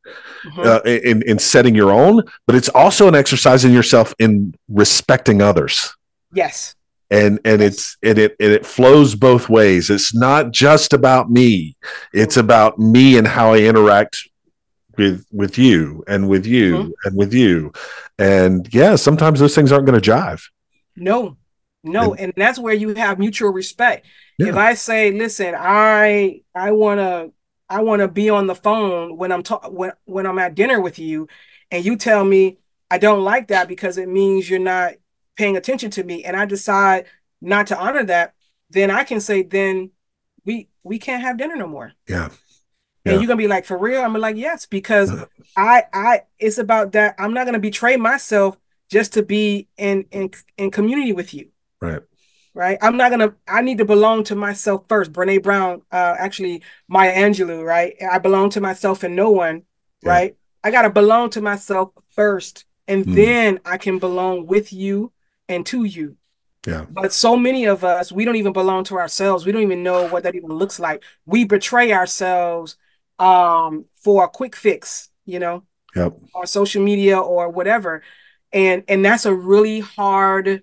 in setting your own, but it's also an exercise in yourself in respecting others. Yes. And it flows both ways. It's not just about me. It's about me and how I interact with you and with you and with you. And yeah, sometimes those things aren't going to jive. No. And that's where you have mutual respect. Yeah. If I say, listen, I want to be on the phone when I'm at dinner with you, and you tell me I don't like that because it means you're not paying attention to me, and I decide not to honor that, then I can say, then we can't have dinner no more. Yeah. And you're gonna be like, for real? I'm like, yes, because I it's about that. I'm not gonna betray myself just to be in community with you. Right. right? I need to belong to myself first. Brene Brown, actually Maya Angelou, right? I belong to myself and no one, Yeah. right? I got to belong to myself first, and then I can belong with you and to you. Yeah. But so many of us, we don't even belong to ourselves. We don't even know what that even looks like. We betray ourselves for a quick fix, Yep. on social media or whatever. And that's a really hard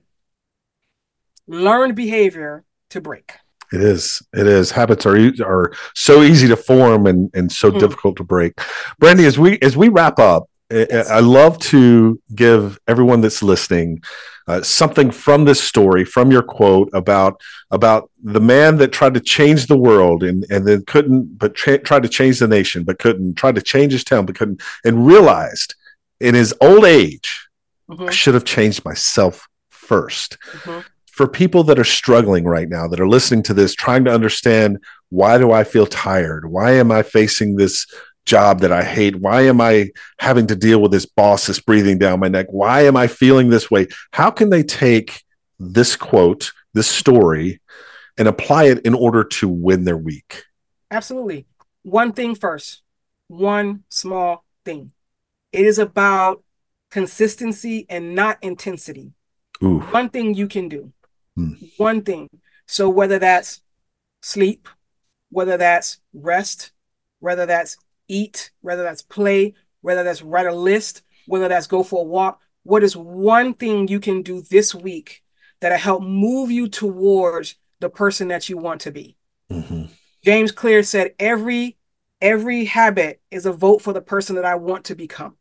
learned behavior to break. It is. It is. Habits are so easy to form and so difficult to break. Brandy, as we wrap up, yes. I love to give everyone that's listening something from this story, from your quote about the man that tried to change the world and then couldn't, but tried to change the nation, but couldn't, tried to change his town, but couldn't, and realized in his old age, I should have changed myself first. For people that are struggling right now, that are listening to this, trying to understand, why do I feel tired? Why am I facing this job that I hate? Why am I having to deal with this boss that's breathing down my neck? Why am I feeling this way? How can they take this quote, this story, and apply it in order to win their week? Absolutely. One thing first, one small thing. It is about consistency and not intensity. Ooh. One thing you can do. One thing. So whether that's sleep, whether that's rest, whether that's eat, whether that's play, whether that's write a list, whether that's go for a walk, what is one thing you can do this week that'll help move you towards the person that you want to be? James Clear said, every habit is a vote for the person that I want to become.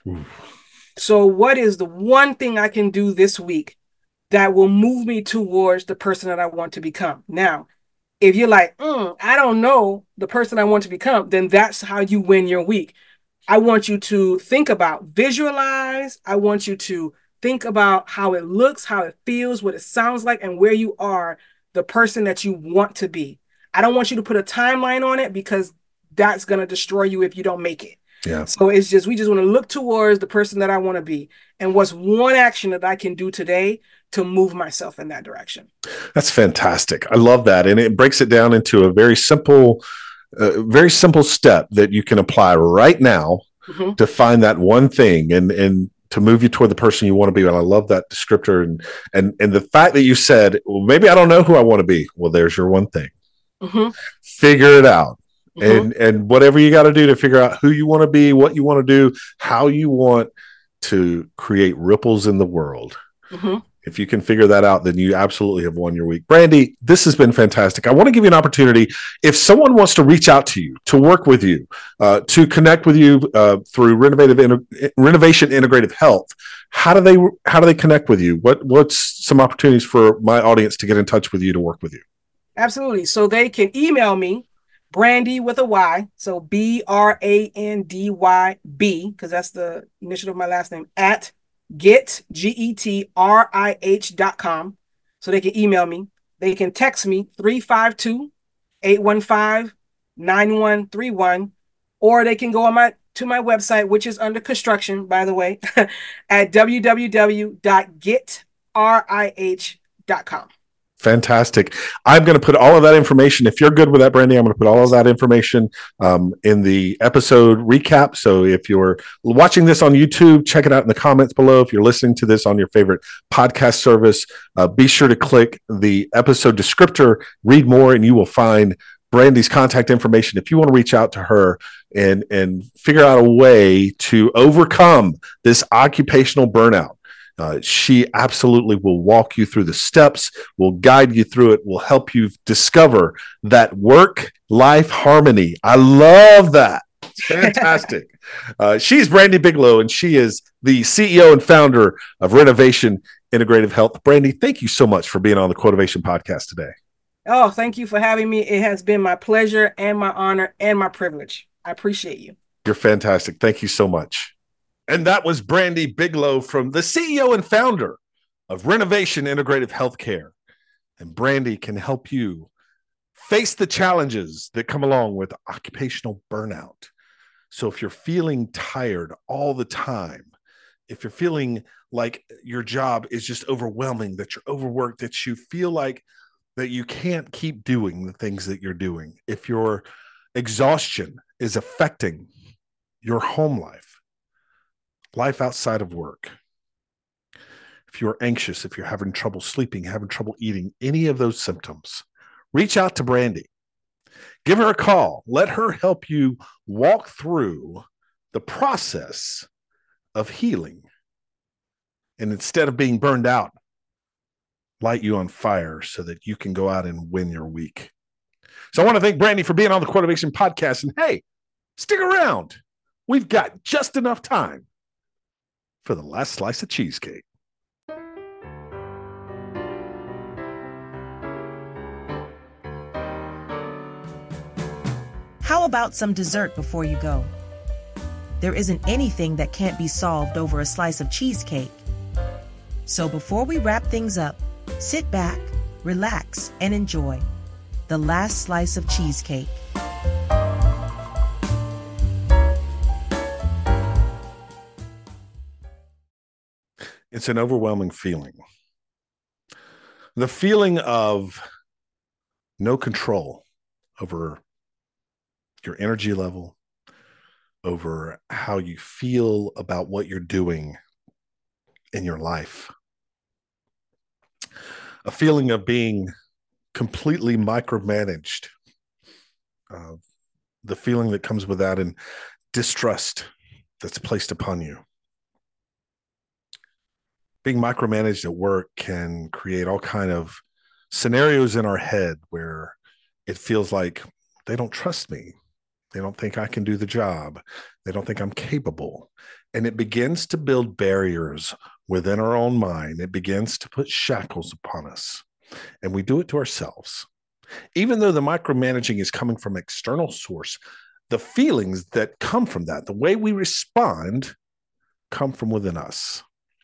So what is the one thing I can do this week that will move me towards the person that I want to become? Now, if you're like, I don't know the person I want to become, then that's how you win your week. I want you to think about, visualize. I want you to think about how it looks, how it feels, what it sounds like, and where you are, the person that you want to be. I don't want you to put a timeline on it, because that's going to destroy you if you don't make it. Yeah. So we just want to look towards the person that I want to be. And what's one action that I can do today to move myself in that direction? That's fantastic. I love that. And it breaks it down into a very simple step that you can apply right now to find that one thing and to move you toward the person you want to be. And I love that descriptor. And the fact that you said, well, maybe I don't know who I want to be. Well, there's your one thing. Figure it out. And whatever you got to do to figure out who you want to be, what you want to do, how you want to create ripples in the world. If you can figure that out, then you absolutely have won your week. Brandy, this has been fantastic. I want to give you an opportunity. If someone wants to reach out to you, to work with you, to connect with you through Renovation Integrative Health, how do they connect with you? What's some opportunities for my audience to get in touch with you, to work with you? Absolutely. So they can email me, Brandy with a Y. So BRANDYB, because that's the initial of my last name, at GETRIH.com. So they can email me. They can text me 352-815-9131, or they can go on to my website, which is under construction, by the way, at www.getrih.com. Fantastic. I'm going to put all of that information. If you're good with that, Brandy, I'm going to put all of that information in the episode recap. So if you're watching this on YouTube, check it out in the comments below. If you're listening to this on your favorite podcast service, be sure to click the episode descriptor, read more, and you will find Brandy's contact information if you want to reach out to her and figure out a way to overcome this occupational burnout. She absolutely will walk you through the steps, will guide you through it, will help you discover that work-life harmony. I love that. Fantastic. She's Brandy Bigelow, and she is the CEO and founder of Renovation Integrative Health. Brandy, thank you so much for being on the Quotivation Podcast today. Oh, thank you for having me. It has been my pleasure and my honor and my privilege. I appreciate you. You're fantastic. Thank you so much. And that was Brandy Bigelow, from the CEO and founder of Renovation Integrative Healthcare. And Brandy can help you face the challenges that come along with occupational burnout. So if you're feeling tired all the time, if you're feeling like your job is just overwhelming, that you're overworked, that you feel like that you can't keep doing the things that you're doing, if your exhaustion is affecting your home life, life outside of work, if you're anxious, if you're having trouble sleeping, having trouble eating, any of those symptoms, reach out to Brandy. Give her a call. Let her help you walk through the process of healing. And instead of being burned out, light you on fire so that you can go out and win your week. So I want to thank Brandy for being on the Quotivation Podcast. And hey, stick around. We've got just enough time for the last slice of cheesecake. How about some dessert before you go? There isn't anything that can't be solved over a slice of cheesecake. So before we wrap things up, sit back, relax, and enjoy the last slice of cheesecake. It's an overwhelming feeling. The feeling of no control over your energy level, over how you feel about what you're doing in your life. A feeling of being completely micromanaged. The feeling that comes with that, and distrust that's placed upon you. Being micromanaged at work can create all kind of scenarios in our head where it feels like they don't trust me. They don't think I can do the job. They don't think I'm capable. And it begins to build barriers within our own mind. It begins to put shackles upon us. And we do it to ourselves. Even though the micromanaging is coming from external source, the feelings that come from that, the way we respond, come from within us.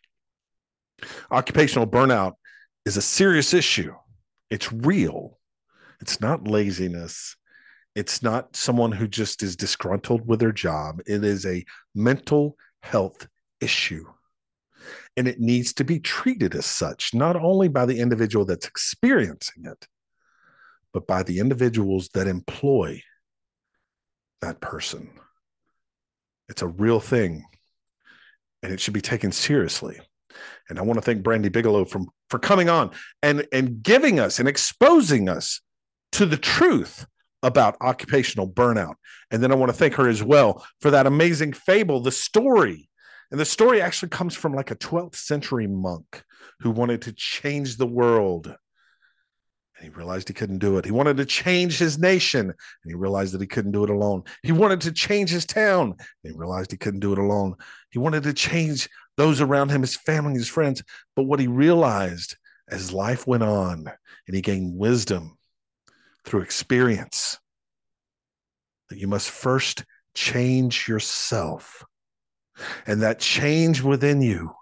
Occupational burnout is a serious issue. It's real. It's not laziness. It's not someone who just is disgruntled with their job. It is a mental health issue. And it needs to be treated as such, not only by the individual that's experiencing it, but by the individuals that employ that person. It's a real thing, and it should be taken seriously. And I want to thank Brandy Bigelow for coming on and giving us and exposing us to the truth about occupational burnout. And then I want to thank her as well for that amazing fable, the story. And the story actually comes from like a 12th century monk who wanted to change the world. And he realized he couldn't do it. He wanted to change his nation, and he realized that he couldn't do it alone. He wanted to change his town, and he realized he couldn't do it alone. He wanted to change those around him, his family, his friends. But what he realized as life went on and he gained wisdom through experience, that you must first change yourself. And that change within you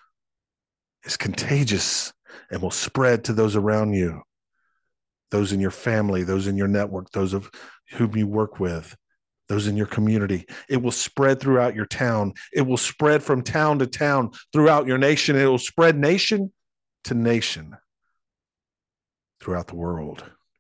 is contagious and will spread to those around you, those in your family, those in your network, those of whom you work with, those in your community. It will spread throughout your town. It will spread from town to town throughout your nation. It will spread nation to nation throughout the world.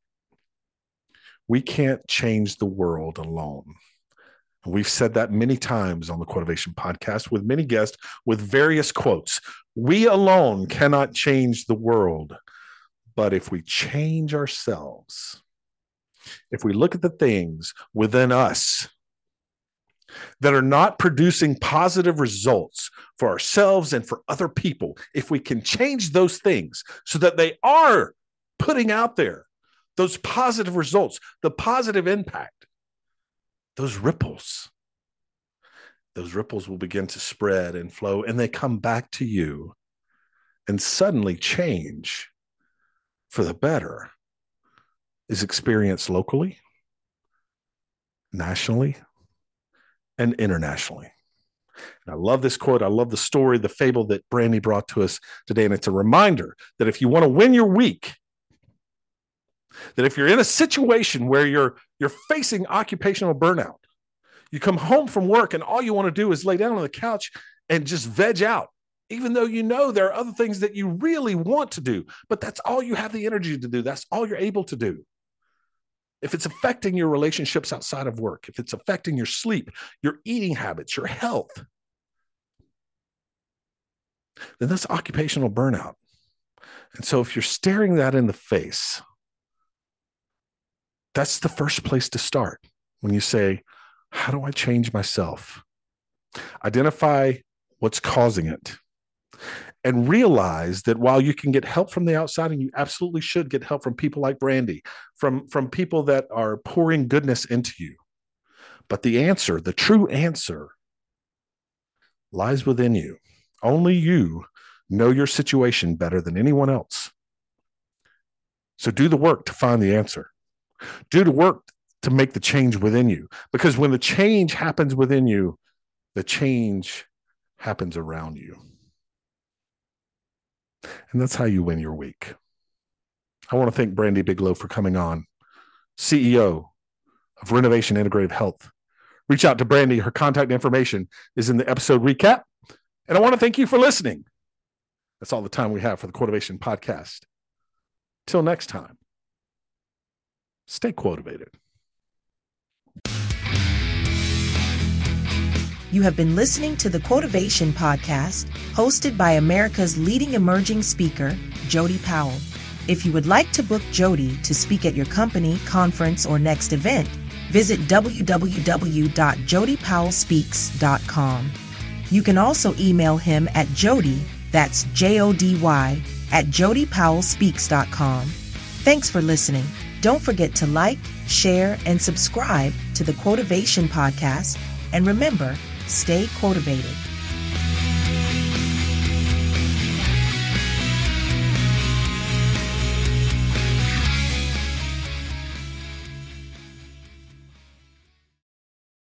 We can't change the world alone. We've said that many times on the Quotivation Podcast with many guests with various quotes. We alone cannot change the world. But if we change ourselves, if we look at the things within us that are not producing positive results for ourselves and for other people, if we can change those things so that they are putting out there those positive results, the positive impact, those ripples will begin to spread and flow, and they come back to you and suddenly change for the better is experienced locally, nationally, and internationally. And I love this quote. I love the story, the fable that Brandy brought to us today. And it's a reminder that if you want to win your week, that if you're in a situation where you're facing occupational burnout, you come home from work and all you want to do is lay down on the couch and just veg out, even though you know there are other things that you really want to do, but that's all you have the energy to do. That's all you're able to do. If it's affecting your relationships outside of work, if it's affecting your sleep, your eating habits, your health, then that's occupational burnout. And so if you're staring that in the face, that's the first place to start. When you say, how do I change myself? Identify what's causing it. And realize that while you can get help from the outside, and you absolutely should get help from people like Brandy, from people that are pouring goodness into you, but the answer, the true answer, lies within you. Only you know your situation better than anyone else. So do the work to find the answer. Do the work to make the change within you. Because when the change happens within you, the change happens around you. And that's how you win your week. I want to thank Brandy Bigelow for coming on, CEO of Renovation Integrative Health. Reach out to Brandy. Her contact information is in the episode recap. And I want to thank you for listening. That's all the time we have for the Quotivation Podcast. Till next time, stay quotivated. You have been listening to the Quotivation Podcast, hosted by America's leading emerging speaker, Jody Powell. If you would like to book Jody to speak at your company, conference, or next event, visit www.jodypowellspeaks.com. You can also email him at Jody, that's Jody, at jodypowellspeaks.com. Thanks for listening. Don't forget to like, share, and subscribe to the Quotivation Podcast. And remember, stay quotivated.